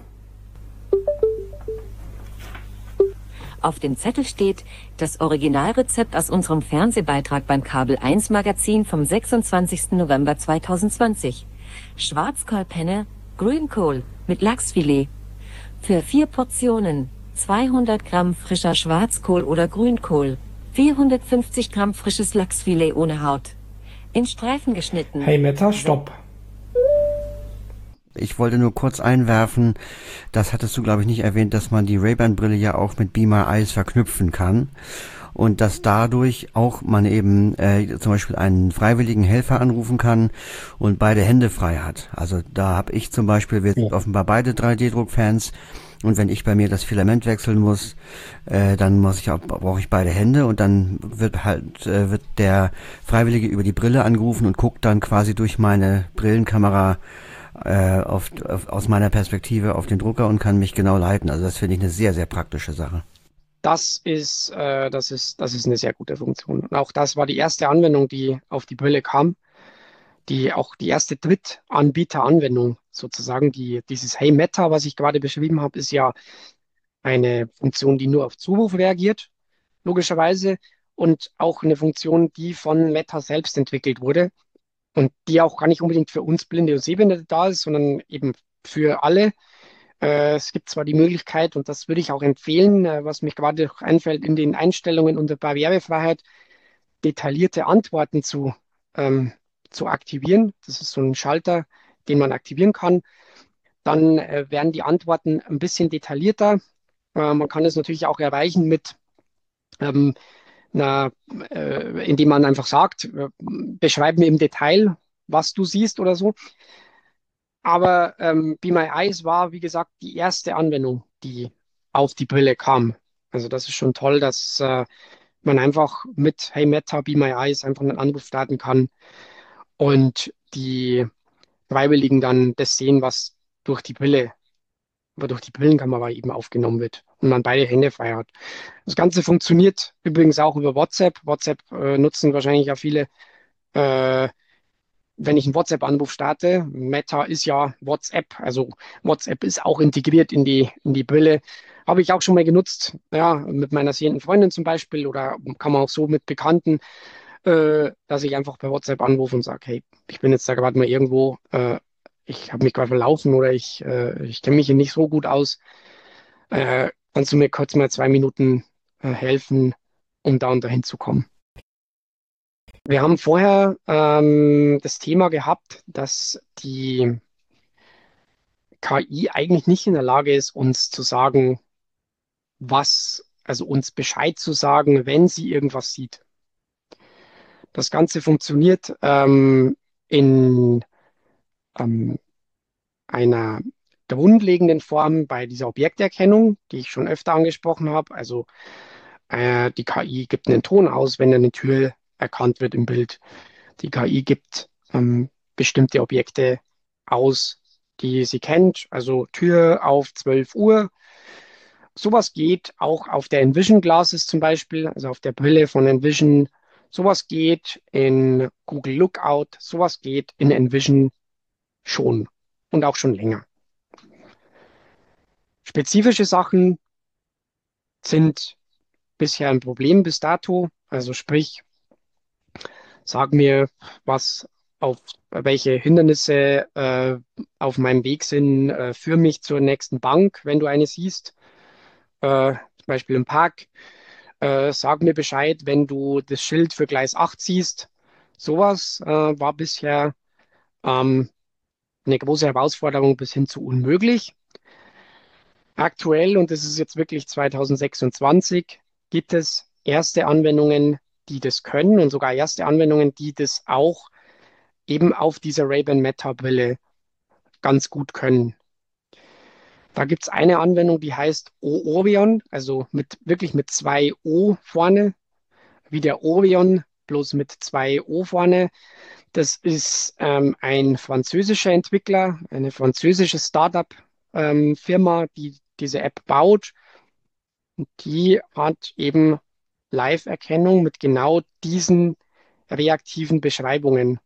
Auf dem Zettel steht das Originalrezept aus unserem Fernsehbeitrag beim Kabel 1 Magazin vom 26. November 2020. Schwarzkohlpenne, Grünkohl mit Lachsfilet. Für 4 Portionen 200 Gramm frischer Schwarzkohl oder Grünkohl, 450 Gramm frisches Lachsfilet ohne Haut. In Streifen geschnitten. Hey Meta, stopp. Ich wollte nur kurz einwerfen, das hattest du, glaube ich, nicht erwähnt, dass man die Ray-Ban-Brille ja auch mit Be My Eyes verknüpfen kann und dass dadurch auch man eben zum Beispiel einen freiwilligen Helfer anrufen kann und beide Hände frei hat. Also da habe ich zum Beispiel, wir sind offenbar beide 3D-Druck-Fans, und wenn ich bei mir das Filament wechseln muss, dann brauche ich beide Hände und dann wird der Freiwillige über die Brille angerufen und guckt dann quasi durch meine Brillenkamera aus meiner Perspektive auf den Drucker und kann mich genau leiten. Also das finde ich eine sehr, sehr praktische Sache. Das ist eine sehr gute Funktion. Und auch das war die erste Anwendung, die auf die Brille kam, auch die erste Drittanbieter-Anwendung sozusagen. Dieses Hey Meta, was ich gerade beschrieben habe, ist ja eine Funktion, die nur auf Zuruf reagiert, logischerweise, und auch eine Funktion, die von Meta selbst entwickelt wurde und die auch gar nicht unbedingt für uns Blinde und Sehbehinderte da ist, sondern eben für alle. Es gibt zwar die Möglichkeit, und das würde ich auch empfehlen, was mich gerade noch einfällt, in den Einstellungen unter Barrierefreiheit, detaillierte Antworten zu aktivieren. Das ist so ein Schalter, den man aktivieren kann. Dann werden die Antworten ein bisschen detaillierter. Man kann es natürlich auch erreichen mit ähm, indem man einfach sagt, beschreib mir im Detail, was du siehst oder so. Aber Be My Eyes war, wie gesagt, die erste Anwendung, die auf die Brille kam. Also das ist schon toll, dass man einfach mit Hey Meta, Be My Eyes einfach einen Anruf starten kann und die Freiwilligen dann das sehen, was durch die Brille, aber durch die Brillenkamera eben aufgenommen wird und man beide Hände frei hat. Das Ganze funktioniert übrigens auch über WhatsApp. WhatsApp nutzen wahrscheinlich ja viele. Äh, Wenn ich einen WhatsApp-Anruf starte, Meta ist ja WhatsApp, also WhatsApp ist auch integriert in die Brille. Habe ich auch schon mal genutzt, ja, mit meiner sehenden Freundin zum Beispiel oder kann man auch so mit Bekannten, dass ich einfach per WhatsApp anrufe und sage, hey, ich bin jetzt da gerade mal irgendwo, ich habe mich gerade verlaufen oder ich kenne mich hier nicht so gut aus. Kannst du mir kurz mal 2 Minuten helfen, um da und dahin zu kommen? Wir haben vorher das Thema gehabt, dass die KI eigentlich nicht in der Lage ist, uns zu sagen, also uns Bescheid zu sagen, wenn sie irgendwas sieht. Das Ganze funktioniert in ähm, einer grundlegenden Form bei dieser Objekterkennung, die ich schon öfter angesprochen habe. Also die KI gibt einen Ton aus, wenn eine Tür erkannt wird im Bild. Die KI gibt bestimmte Objekte aus, die sie kennt, also Tür auf 12 Uhr. Sowas geht auch auf der Envision Glasses zum Beispiel, also auf der Brille von Envision. Sowas geht in Google Lookout, sowas geht in Envision schon und auch schon länger. Spezifische Sachen sind bisher ein Problem bis dato, also sprich, sag mir, was auf welche Hindernisse auf meinem Weg sind, führ mich zur nächsten Bank, wenn du eine siehst, zum Beispiel im Park. Sag mir Bescheid, wenn du das Schild für Gleis 8 siehst. Sowas war bisher ähm, eine große Herausforderung bis hin zu unmöglich. Aktuell, und das ist jetzt wirklich 2026, gibt es erste Anwendungen, die das können und sogar erste Anwendungen, die das auch eben auf dieser Ray-Ban Meta-Brille ganz gut können. Da gibt es eine Anwendung, die heißt O-Orion, also wirklich mit zwei O vorne, wie der Orion, bloß mit zwei O vorne. Das ist ein französischer Entwickler, eine französische Startup-Firma, die diese App baut. Die hat eben Live-Erkennung mit genau diesen reaktiven Beschreibungen.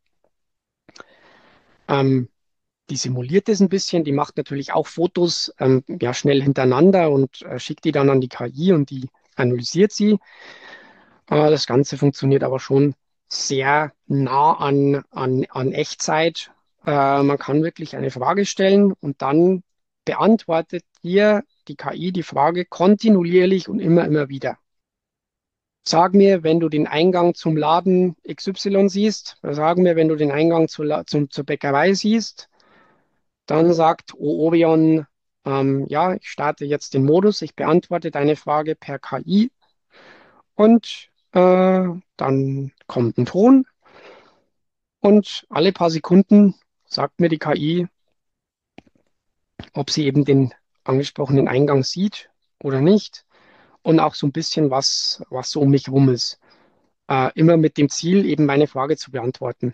Ähm, Die simuliert es ein bisschen, die macht natürlich auch Fotos ja, schnell hintereinander und schickt die dann an die KI und die analysiert sie. Das Ganze funktioniert aber schon sehr nah an Echtzeit. Man kann wirklich eine Frage stellen und dann beantwortet dir die KI die Frage kontinuierlich und immer wieder. Sag mir, wenn du den Eingang zum Laden XY siehst, oder sag mir, wenn du den Eingang zur Bäckerei siehst, dann sagt Orion, ja, ich starte jetzt den Modus, ich beantworte deine Frage per KI und dann kommt ein Ton und alle paar Sekunden sagt mir die KI, ob sie eben den angesprochenen Eingang sieht oder nicht und auch so ein bisschen, was so um mich rum ist. Immer mit dem Ziel, eben meine Frage zu beantworten.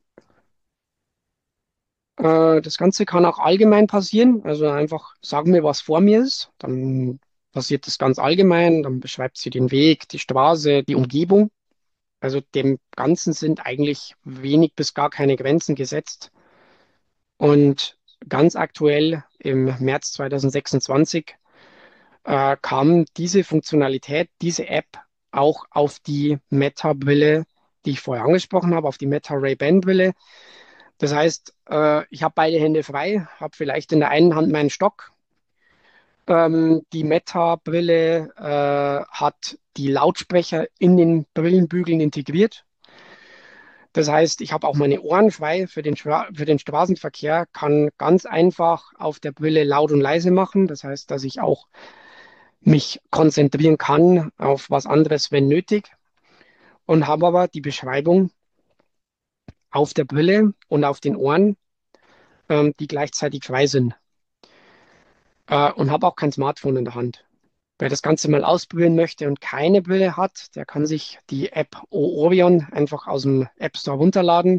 Das Ganze kann auch allgemein passieren. Also einfach sagen mir, was vor mir ist. Dann passiert das ganz allgemein. Dann beschreibt sie den Weg, die Straße, die Umgebung. Also dem Ganzen sind eigentlich wenig bis gar keine Grenzen gesetzt. Und ganz aktuell im März 2026 kam diese Funktionalität, diese App auch auf die Meta-Brille, die ich vorher angesprochen habe, auf die Meta Ray-Ban-Brille. Das heißt, ich habe beide Hände frei, habe vielleicht in der einen Hand meinen Stock. Die Meta-Brille hat die Lautsprecher in den Brillenbügeln integriert. Das heißt, ich habe auch meine Ohren frei für den Straßenverkehr, kann ganz einfach auf der Brille laut und leise machen. Das heißt, dass ich auch mich konzentrieren kann auf was anderes, wenn nötig. Und habe aber die Beschreibung auf der Brille und auf den Ohren die gleichzeitig frei sind. Und habe auch kein Smartphone in der Hand. Wer das Ganze mal ausprobieren möchte und keine Brille hat, der kann sich die App Orion einfach aus dem App Store runterladen.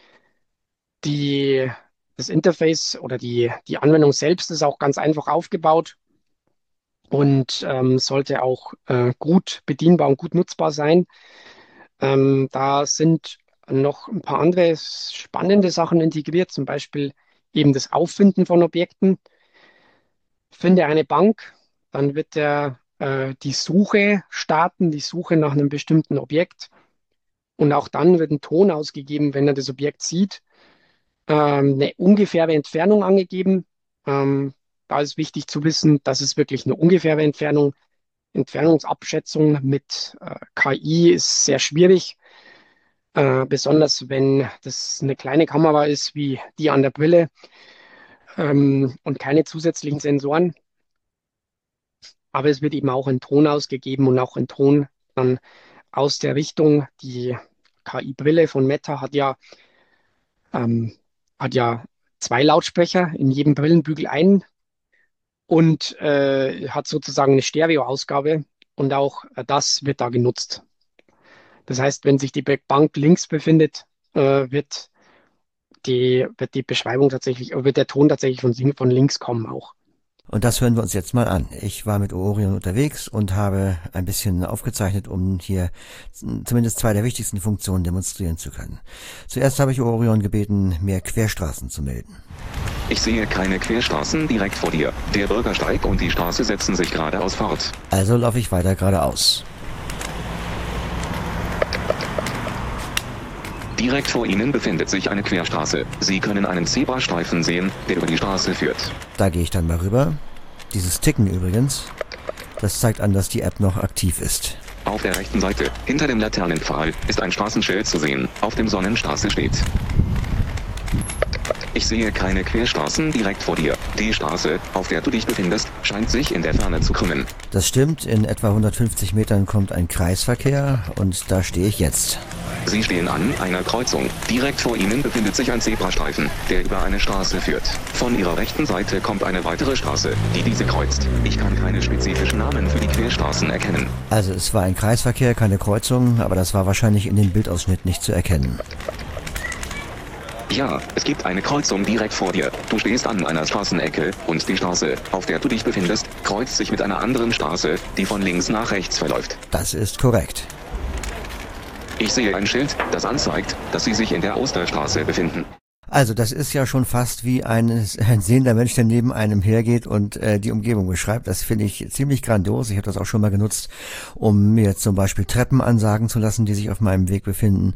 Die, das Interface oder die Anwendung selbst ist auch ganz einfach aufgebaut und sollte auch gut bedienbar und gut nutzbar sein. Da sind noch ein paar andere spannende Sachen integriert, zum Beispiel eben das Auffinden von Objekten. Finde eine Bank, dann wird die Suche starten, die Suche nach einem bestimmten Objekt. Und auch dann wird ein Ton ausgegeben, wenn er das Objekt sieht. Eine ungefähre Entfernung angegeben. Da ist wichtig zu wissen, das ist wirklich eine ungefähre Entfernung. Entfernungsabschätzung mit KI ist sehr schwierig, besonders wenn das eine kleine Kamera ist wie die an der Brille und keine zusätzlichen Sensoren. Aber es wird eben auch ein Ton ausgegeben und auch ein Ton dann aus der Richtung. Die KI-Brille von Meta ähm, hat ja zwei Lautsprecher, in jedem Brillenbügel einen und hat sozusagen eine Stereoausgabe und auch das wird da genutzt. Das heißt, wenn sich die Bank links befindet, wird die Beschreibung tatsächlich, wird der Ton tatsächlich von links kommen auch. Und das hören wir uns jetzt mal an. Ich war mit Orion unterwegs und habe ein bisschen aufgezeichnet, um hier zumindest zwei der wichtigsten Funktionen demonstrieren zu können. Zuerst habe ich Orion gebeten, mehr Querstraßen zu melden. Ich sehe keine Querstraßen direkt vor dir. Der Bürgersteig und die Straße setzen sich geradeaus fort. Also laufe ich weiter geradeaus. Direkt vor Ihnen befindet sich eine Querstraße. Sie können einen Zebrastreifen sehen, der über die Straße führt. Da gehe ich dann mal rüber. Dieses Ticken übrigens, das zeigt an, dass die App noch aktiv ist. Auf der rechten Seite, hinter dem Laternenpfahl, ist ein Straßenschild zu sehen, auf dem Sonnenstraße steht. Ich sehe keine Querstraßen direkt vor dir. Die Straße, auf der du dich befindest, scheint sich in der Ferne zu krümmen. Das stimmt, in etwa 150 Metern kommt ein Kreisverkehr und da stehe ich jetzt. Sie stehen an einer Kreuzung. Direkt vor Ihnen befindet sich ein Zebrastreifen, der über eine Straße führt. Von Ihrer rechten Seite kommt eine weitere Straße, die diese kreuzt. Ich kann keine spezifischen Namen für die Querstraßen erkennen. Also es war ein Kreisverkehr, keine Kreuzung, aber das war wahrscheinlich in dem Bildausschnitt nicht zu erkennen. Ja, es gibt eine Kreuzung direkt vor dir. Du stehst an einer Straßenecke und die Straße, auf der du dich befindest, kreuzt sich mit einer anderen Straße, die von links nach rechts verläuft. Das ist korrekt. Ich sehe ein Schild, das anzeigt, dass Sie sich in der Osterstraße befinden. Also das ist ja schon fast wie ein sehender Mensch, der neben einem hergeht und die Umgebung beschreibt. Das finde ich ziemlich grandios. Ich habe das auch schon mal genutzt, um mir zum Beispiel Treppen ansagen zu lassen, die sich auf meinem Weg befinden.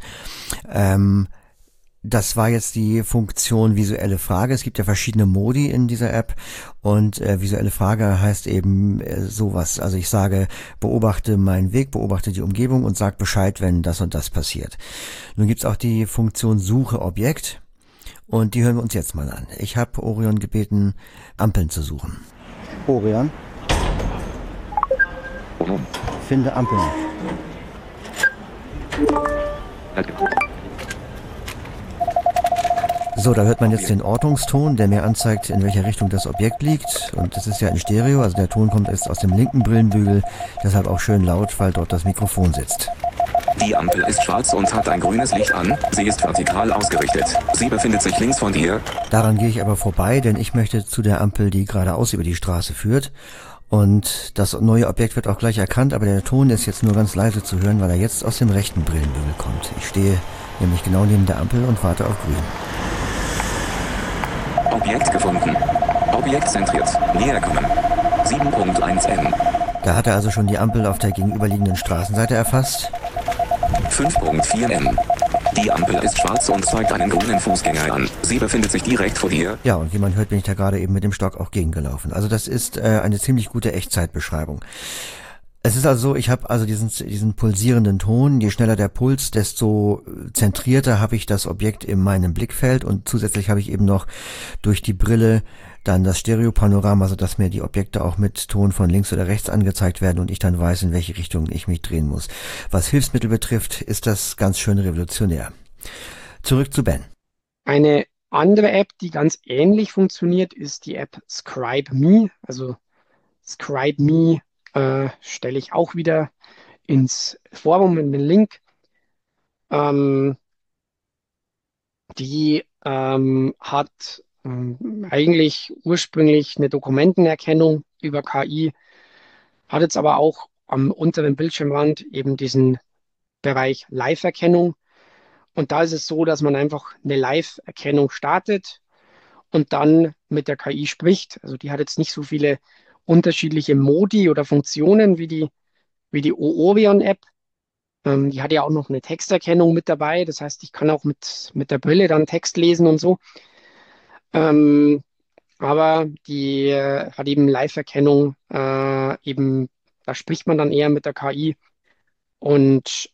Das war jetzt die Funktion visuelle Frage. Es gibt ja verschiedene Modi in dieser App und visuelle Frage heißt eben sowas. Also ich sage, beobachte meinen Weg, beobachte die Umgebung und sag Bescheid, wenn das und das passiert. Nun gibt's auch die Funktion Suche Objekt und die hören wir uns jetzt mal an. Ich habe Orion gebeten, Ampeln zu suchen. Orion, finde Ampeln. So, da hört man jetzt den Ortungston, der mir anzeigt, in welcher Richtung das Objekt liegt. Und das ist ja in Stereo, also der Ton kommt jetzt aus dem linken Brillenbügel, deshalb auch schön laut, weil dort das Mikrofon sitzt. Die Ampel ist schwarz und hat ein grünes Licht an. Sie ist vertikal ausgerichtet. Sie befindet sich links von dir. Daran gehe ich aber vorbei, denn ich möchte zu der Ampel, die geradeaus über die Straße führt. Und das neue Objekt wird auch gleich erkannt, aber der Ton ist jetzt nur ganz leise zu hören, weil er jetzt aus dem rechten Brillenbügel kommt. Ich stehe nämlich genau neben der Ampel und warte auf grün. Objekt gefunden. Objekt zentriert. Näher kommen. 7.1 n. Da hat er also schon die Ampel auf der gegenüberliegenden Straßenseite erfasst. 5.4 n. Die Ampel ist schwarz und zeigt einen grünen Fußgänger an. Sie befindet sich direkt vor dir. Ja, und wie man hört, bin ich da gerade eben mit dem Stock auch gegengelaufen. Also das ist eine ziemlich gute Echtzeitbeschreibung. Es ist also so, ich habe also diesen pulsierenden Ton. Je schneller der Puls, desto zentrierter habe ich das Objekt in meinem Blickfeld und zusätzlich habe ich eben noch durch die Brille dann das Stereopanorama, sodass mir die Objekte auch mit Ton von links oder rechts angezeigt werden und ich dann weiß, in welche Richtung ich mich drehen muss. Was Hilfsmittel betrifft, ist das ganz schön revolutionär. Zurück zu Ben. Eine andere App, die ganz ähnlich funktioniert, ist die App ScribeMe. Also ScribeMe stelle ich auch wieder ins Forum in den Link. Ähm, die hat eigentlich ursprünglich eine Dokumentenerkennung über KI, hat jetzt aber auch am unteren Bildschirmrand eben diesen Bereich Live-Erkennung. Und da ist es so, dass man einfach eine Live-Erkennung startet und dann mit der KI spricht. Also die hat jetzt nicht so viele unterschiedliche Modi oder Funktionen wie die Oorion-App. Die hat ja auch noch eine Texterkennung mit dabei. Das heißt, ich kann auch mit der Brille dann Text lesen und so. Ähm, aber die hat eben Live-Erkennung, eben, da spricht man dann eher mit der KI. Und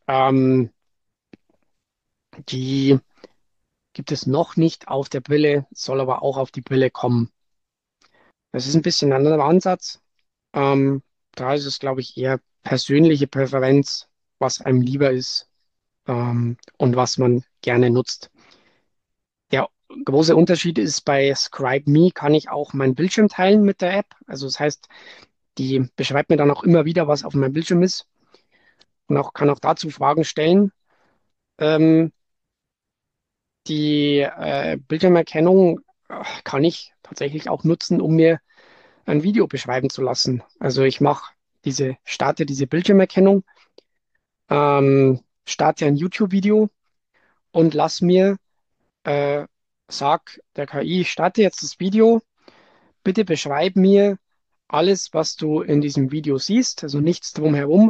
die gibt es noch nicht auf der Brille, soll aber auch auf die Brille kommen. Das ist ein bisschen ein anderer Ansatz. Ähm, Da ist es, glaube ich, eher persönliche Präferenz, was einem lieber ist, und was man gerne nutzt. Der große Unterschied ist, bei ScribeMe kann ich auch meinen Bildschirm teilen mit der App. Also das heißt, die beschreibt mir dann auch immer wieder, was auf meinem Bildschirm ist und kann auch dazu Fragen stellen. Ähm, die Bildschirmerkennung kann ich tatsächlich auch nutzen, um mir ein Video beschreiben zu lassen. Also ich starte diese Bildschirmerkennung, starte ein YouTube-Video und äh, sag der KI, ich starte jetzt das Video, bitte beschreib mir alles, was du in diesem Video siehst, also nichts drumherum.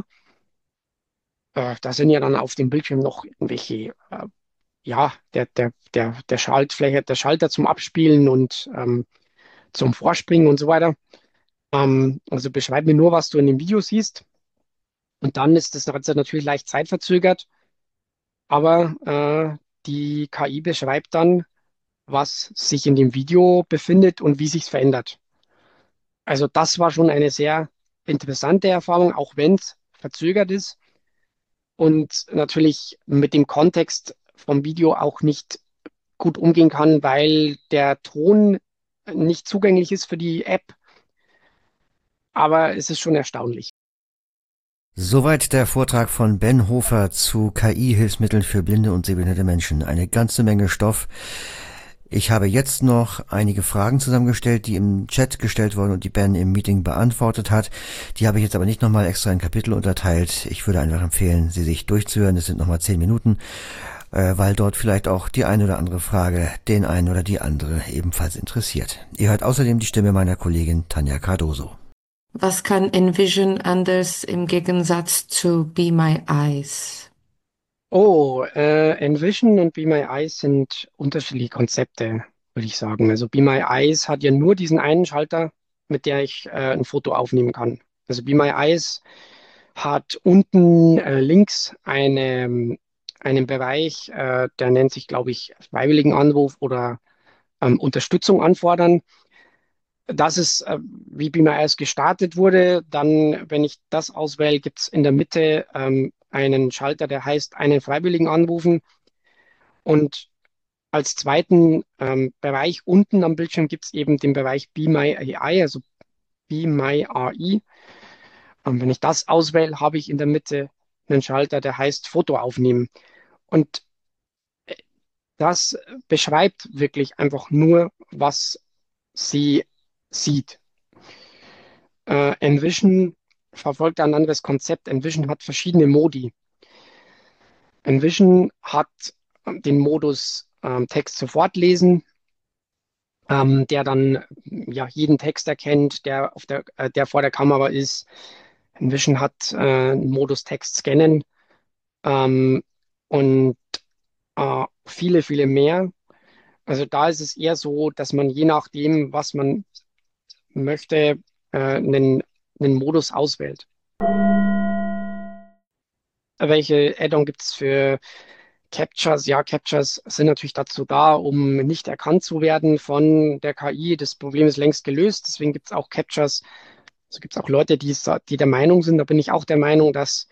Da sind ja dann auf dem Bildschirm noch irgendwelche, ja, der Schaltfläche, der Schalter zum Abspielen und zum Vorspringen und so weiter. Also beschreib mir nur, was du in dem Video siehst. Und dann ist das Ganze natürlich leicht zeitverzögert, aber die KI beschreibt dann, was sich in dem Video befindet und wie sich es verändert. Also das war schon eine sehr interessante Erfahrung, auch wenn es verzögert ist und natürlich mit dem Kontext vom Video auch nicht gut umgehen kann, weil der Ton nicht zugänglich ist für die App. Aber es ist schon erstaunlich. Soweit der Vortrag von Ben Hofer zu KI-Hilfsmitteln für blinde und sehbehinderte Menschen. Eine ganze Menge Stoff. Ich habe jetzt noch einige Fragen zusammengestellt, die im Chat gestellt wurden und die Ben im Meeting beantwortet hat. Die habe ich jetzt aber nicht nochmal extra in Kapitel unterteilt. Ich würde einfach empfehlen, sie sich durchzuhören. Es sind nochmal 10 Minuten, weil dort vielleicht auch die eine oder andere Frage den einen oder die andere ebenfalls interessiert. Ihr hört außerdem die Stimme meiner Kollegin Tanja Cardoso. Was kann Envision anders im Gegensatz zu Be My Eyes? Oh, Envision und Be My Eyes sind unterschiedliche Konzepte, würde ich sagen. Also Be My Eyes hat ja nur diesen einen Schalter, mit der ich ein Foto aufnehmen kann. Also Be My Eyes hat unten links einen Bereich, der nennt sich, glaube ich, Freiwilligenanruf oder Unterstützung anfordern. Das ist, wie Be My Eyes gestartet wurde. Dann, wenn ich das auswähle, gibt es in der Mitte einen Schalter, der heißt einen Freiwilligen anrufen. Und als zweiten Bereich unten am Bildschirm gibt es eben den Bereich Be My AI, also Be My AI. Wenn ich das auswähle, habe ich in der Mitte einen Schalter, der heißt Foto aufnehmen. Und das beschreibt wirklich einfach nur, was sie sieht. Envision verfolgt ein anderes Konzept. Envision hat verschiedene Modi. Envision hat den Modus Text sofort lesen, der dann ja jeden Text erkennt, der vor der Kamera ist. Envision hat einen Modus Text scannen, ähm, und viele, viele mehr. Also da ist es eher so, dass man je nachdem, was man möchte, einen Modus auswählt. Welche Add-on gibt es für Captchas? Ja, Captchas sind natürlich dazu da, um nicht erkannt zu werden von der KI. Das Problem ist längst gelöst, deswegen gibt es auch Captchas. Also gibt es auch Leute, die der Meinung sind, da bin ich auch der Meinung, dass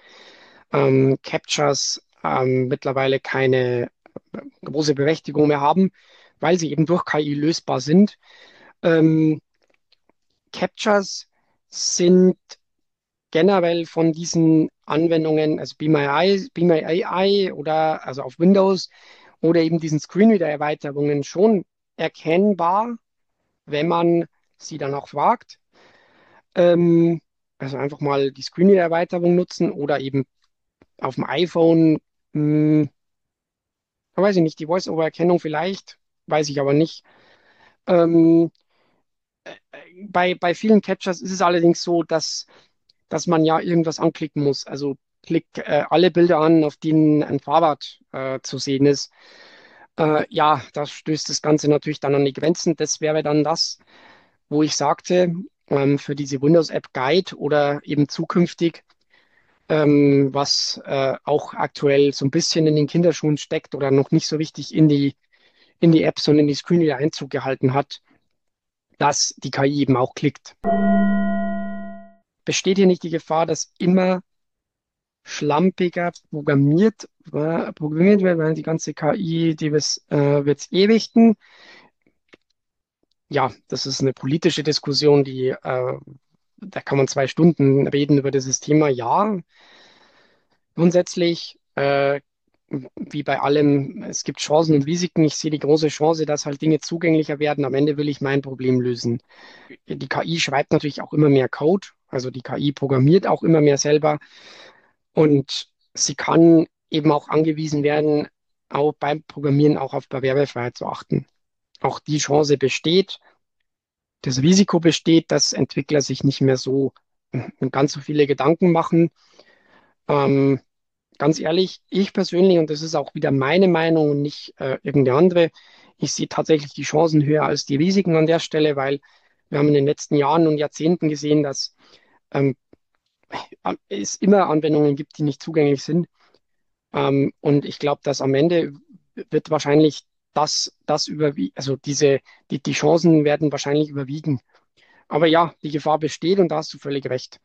Captchas mittlerweile keine große Berechtigung mehr haben, weil sie eben durch KI lösbar sind. Ähm, Captchas sind generell von diesen Anwendungen, also Be My AI oder also auf Windows oder eben diesen Screenreader-Erweiterungen schon erkennbar, wenn man sie dann auch fragt. Ähm, also einfach mal die Screenreader-Erweiterung nutzen oder eben auf dem iPhone, weiß ich nicht, die Voice-over-Erkennung vielleicht, weiß ich aber nicht. Ähm, bei vielen Captchas ist es allerdings so, dass man ja irgendwas anklicken muss. Also klick alle Bilder an, auf denen ein Fahrrad zu sehen ist. Ja, da stößt das Ganze natürlich dann an die Grenzen. Das wäre dann das, wo ich sagte, für diese Windows-App Guide oder eben zukünftig, was auch aktuell so ein bisschen in den Kinderschuhen steckt oder noch nicht so richtig in die Apps und in die Screenreader Einzug gehalten hat, dass die KI eben auch klickt. Besteht hier nicht die Gefahr, dass immer schlampiger programmiert wird, weil die ganze KI, wird's ewichten? Ja, das ist eine politische Diskussion, da kann man 2 Stunden reden über dieses Thema. Ja, grundsätzlich, wie bei allem, es gibt Chancen und Risiken. Ich sehe die große Chance, dass halt Dinge zugänglicher werden. Am Ende will ich mein Problem lösen. Die KI schreibt natürlich auch immer mehr Code, also die KI programmiert auch immer mehr selber und sie kann eben auch angewiesen werden, auch beim Programmieren auch auf Barrierefreiheit zu achten. Auch die Chance besteht, das Risiko besteht, dass Entwickler sich nicht mehr so ganz so viele Gedanken machen. Ähm, Ganz ehrlich, ich persönlich, und das ist auch wieder meine Meinung und nicht irgendeine andere, ich sehe tatsächlich die Chancen höher als die Risiken an der Stelle, weil wir haben in den letzten Jahren und Jahrzehnten gesehen, dass ähm, es immer Anwendungen gibt, die nicht zugänglich sind. Und ich glaube, dass am Ende wird wahrscheinlich das überwiegen, also die Chancen werden wahrscheinlich überwiegen. Aber ja, die Gefahr besteht und da hast du völlig recht.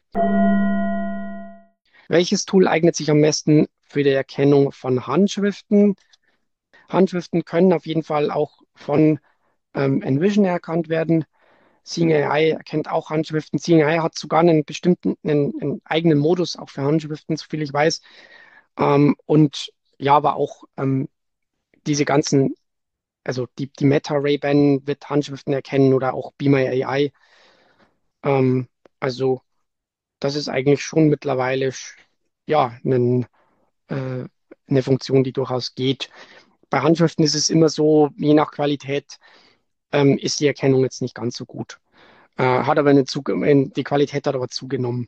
Welches Tool eignet sich am besten für die Erkennung von Handschriften? Handschriften können auf jeden Fall auch von Envision erkannt werden. Seeing AI erkennt auch Handschriften. Seeing AI hat sogar einen eigenen Modus auch für Handschriften, soviel ich weiß. Und ja, aber auch diese ganzen, also die Meta Ray-Ban wird Handschriften erkennen oder auch Be My AI. Ähm, also das ist eigentlich schon mittlerweile ja äh, eine Funktion, die durchaus geht. Bei Handschriften ist es immer so, je nach Qualität ist die Erkennung jetzt nicht ganz so gut. Hat aber die Qualität hat aber zugenommen.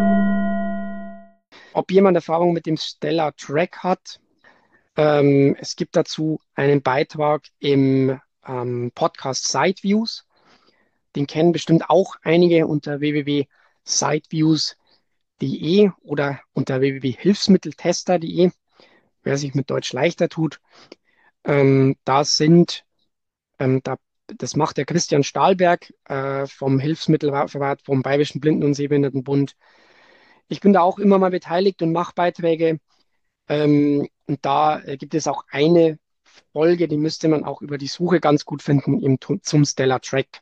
Ob jemand Erfahrung mit dem Stellar Track hat, es gibt dazu einen Beitrag im Podcast Sideviews. Den kennen bestimmt auch einige unter www.sideviews.de oder unter www.hilfsmitteltester.de, wer sich mit Deutsch leichter tut. Da sind, da, das macht der Christian Stahlberg vom Hilfsmittelverband vom Bayerischen Blinden- und Sehbehindertenbund. Ich bin da auch immer mal beteiligt und mache Beiträge. Und da gibt es auch eine Folge, die müsste man auch über die Suche ganz gut finden, eben zum Stellar Track.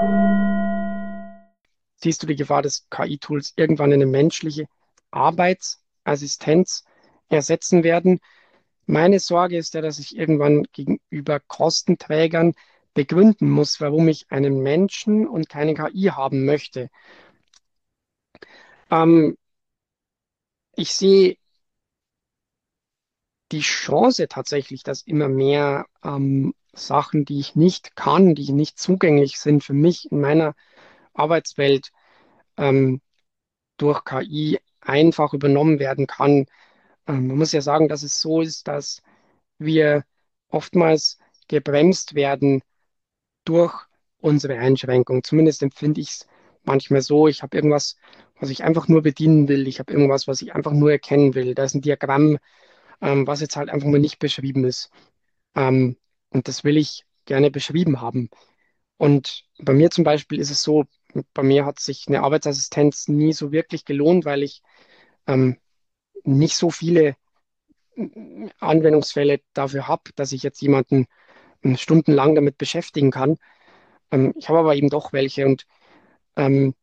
Siehst du die Gefahr, dass KI-Tools irgendwann eine menschliche Arbeitsassistenz ersetzen werden? Meine Sorge ist ja, dass ich irgendwann gegenüber Kostenträgern begründen muss, warum ich einen Menschen und keine KI haben möchte. Ähm, Ich sehe die Chance tatsächlich, dass immer mehr Sachen, die ich nicht kann, die nicht zugänglich sind für mich in meiner Arbeitswelt, ähm, durch KI einfach übernommen werden kann. Man muss ja sagen, dass es so ist, dass wir oftmals gebremst werden durch unsere Einschränkung. Zumindest empfinde ich es manchmal so. Ich habe irgendwas, was ich einfach nur bedienen will. Ich habe irgendwas, was ich einfach nur erkennen will. Da ist ein Diagramm, was jetzt halt einfach mal nicht beschrieben ist. Und das will ich gerne beschrieben haben. Und bei mir zum Beispiel ist es so, bei mir hat sich eine Arbeitsassistenz nie so wirklich gelohnt, weil ich ähm, nicht so viele Anwendungsfälle dafür habe, dass ich jetzt jemanden stundenlang damit beschäftigen kann. Ich habe aber eben doch welche und ähm,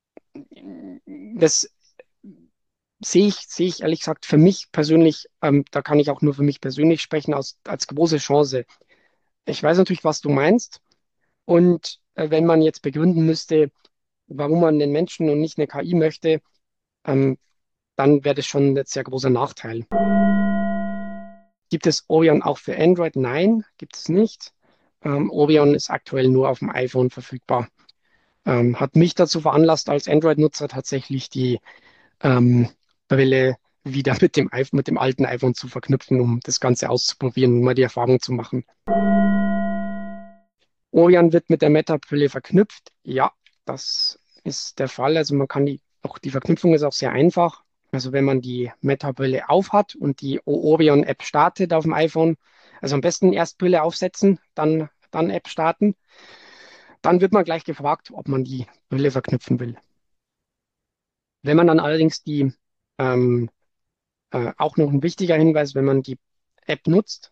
das sehe ich ehrlich gesagt für mich persönlich, da kann ich auch nur für mich persönlich sprechen, als große Chance. Ich weiß natürlich, was du meinst. Und wenn man jetzt begründen müsste, warum man den Menschen und nicht eine KI möchte, ähm, dann wäre das schon ein sehr großer Nachteil. Gibt es Orion auch für Android? Nein, gibt es nicht. Orion ist aktuell nur auf dem iPhone verfügbar. Hat mich dazu veranlasst, als Android-Nutzer tatsächlich die Brille wieder mit dem alten iPhone zu verknüpfen, um das Ganze auszuprobieren und mal die Erfahrung zu machen. Orion wird mit der Meta-Brille verknüpft. Ja, das ist der Fall. Also die Verknüpfung ist auch sehr einfach. Also wenn man die Meta-Brille aufhat und die Orion-App startet auf dem iPhone, also am besten erst Brille aufsetzen, dann App starten. Dann wird man gleich gefragt, ob man die Brille verknüpfen will. Wenn man dann allerdings auch noch ein wichtiger Hinweis, wenn man die App nutzt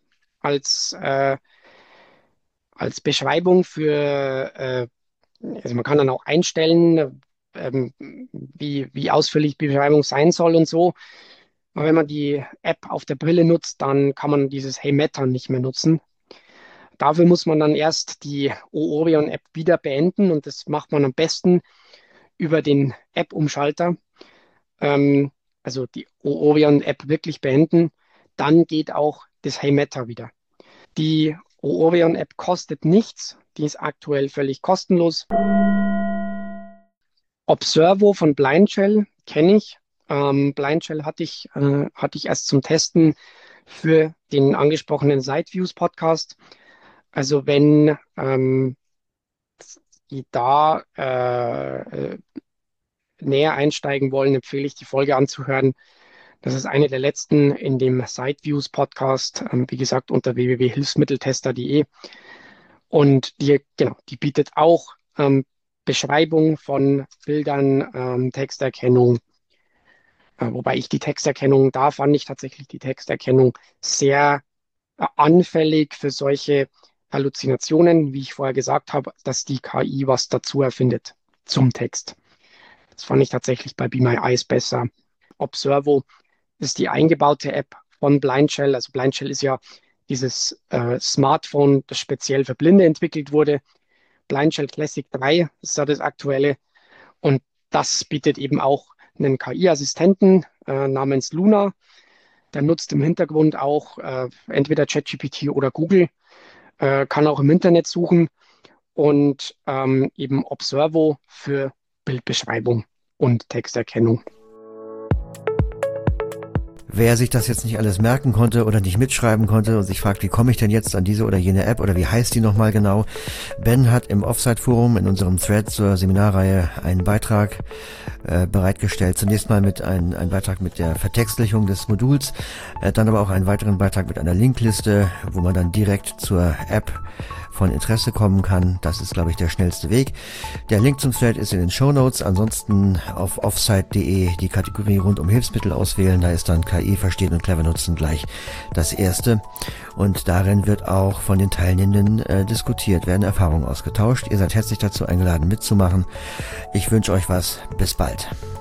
als Beschreibung also man kann dann auch einstellen, wie ausführlich die Beschreibung sein soll und so. Aber wenn man die App auf der Brille nutzt, dann kann man dieses Hey Meta nicht mehr nutzen. Dafür muss man dann erst die Orion-App wieder beenden und das macht man am besten über den App-Umschalter. Also die Orion-App wirklich beenden. Dann geht auch das Hey Meta wieder. Die Orion-App kostet nichts. Die ist aktuell völlig kostenlos. Observo von Blindshell kenne ich. Blindshell hatte ich erst zum Testen für den angesprochenen Sideviews Podcast. Also wenn die da näher einsteigen wollen, empfehle ich die Folge anzuhören. Das ist eine der letzten in dem Sideviews Podcast, wie gesagt, unter www.hilfsmitteltester.de. Und die bietet auch Beschreibung von Bildern, Texterkennung. Wobei da fand ich tatsächlich die Texterkennung sehr anfällig für solche Halluzinationen, wie ich vorher gesagt habe, dass die KI was dazu erfindet zum Text. Das fand ich tatsächlich bei Be My Eyes besser. Observo ist die eingebaute App von Blindshell. Also Blindshell ist ja dieses Smartphone, das speziell für Blinde entwickelt wurde. Blindshell Classic 3 ist da das aktuelle. Und das bietet eben auch einen KI-Assistenten namens Luna. Der nutzt im Hintergrund auch entweder ChatGPT oder Google, kann auch im Internet suchen und eben Observo für Bildbeschreibung und Texterkennung. Wer sich das jetzt nicht alles merken konnte oder nicht mitschreiben konnte und sich fragt, wie komme ich denn jetzt an diese oder jene App oder wie heißt die nochmal genau? Ben hat im Offsite-Forum in unserem Thread zur Seminarreihe einen Beitrag bereitgestellt. Zunächst mal ein Beitrag mit der Vertextlichung des Moduls, dann aber auch einen weiteren Beitrag mit einer Linkliste, wo man dann direkt zur App von Interesse kommen kann. Das ist, glaube ich, der schnellste Weg. Der Link zum Thread ist in den Shownotes. Ansonsten auf offsite.de die Kategorie rund um Hilfsmittel auswählen. Da ist dann KI verstehen und clever nutzen gleich das erste. Und darin wird auch von den Teilnehmenden diskutiert, werden Erfahrungen ausgetauscht. Ihr seid herzlich dazu eingeladen mitzumachen. Ich wünsche euch was. Bis bald.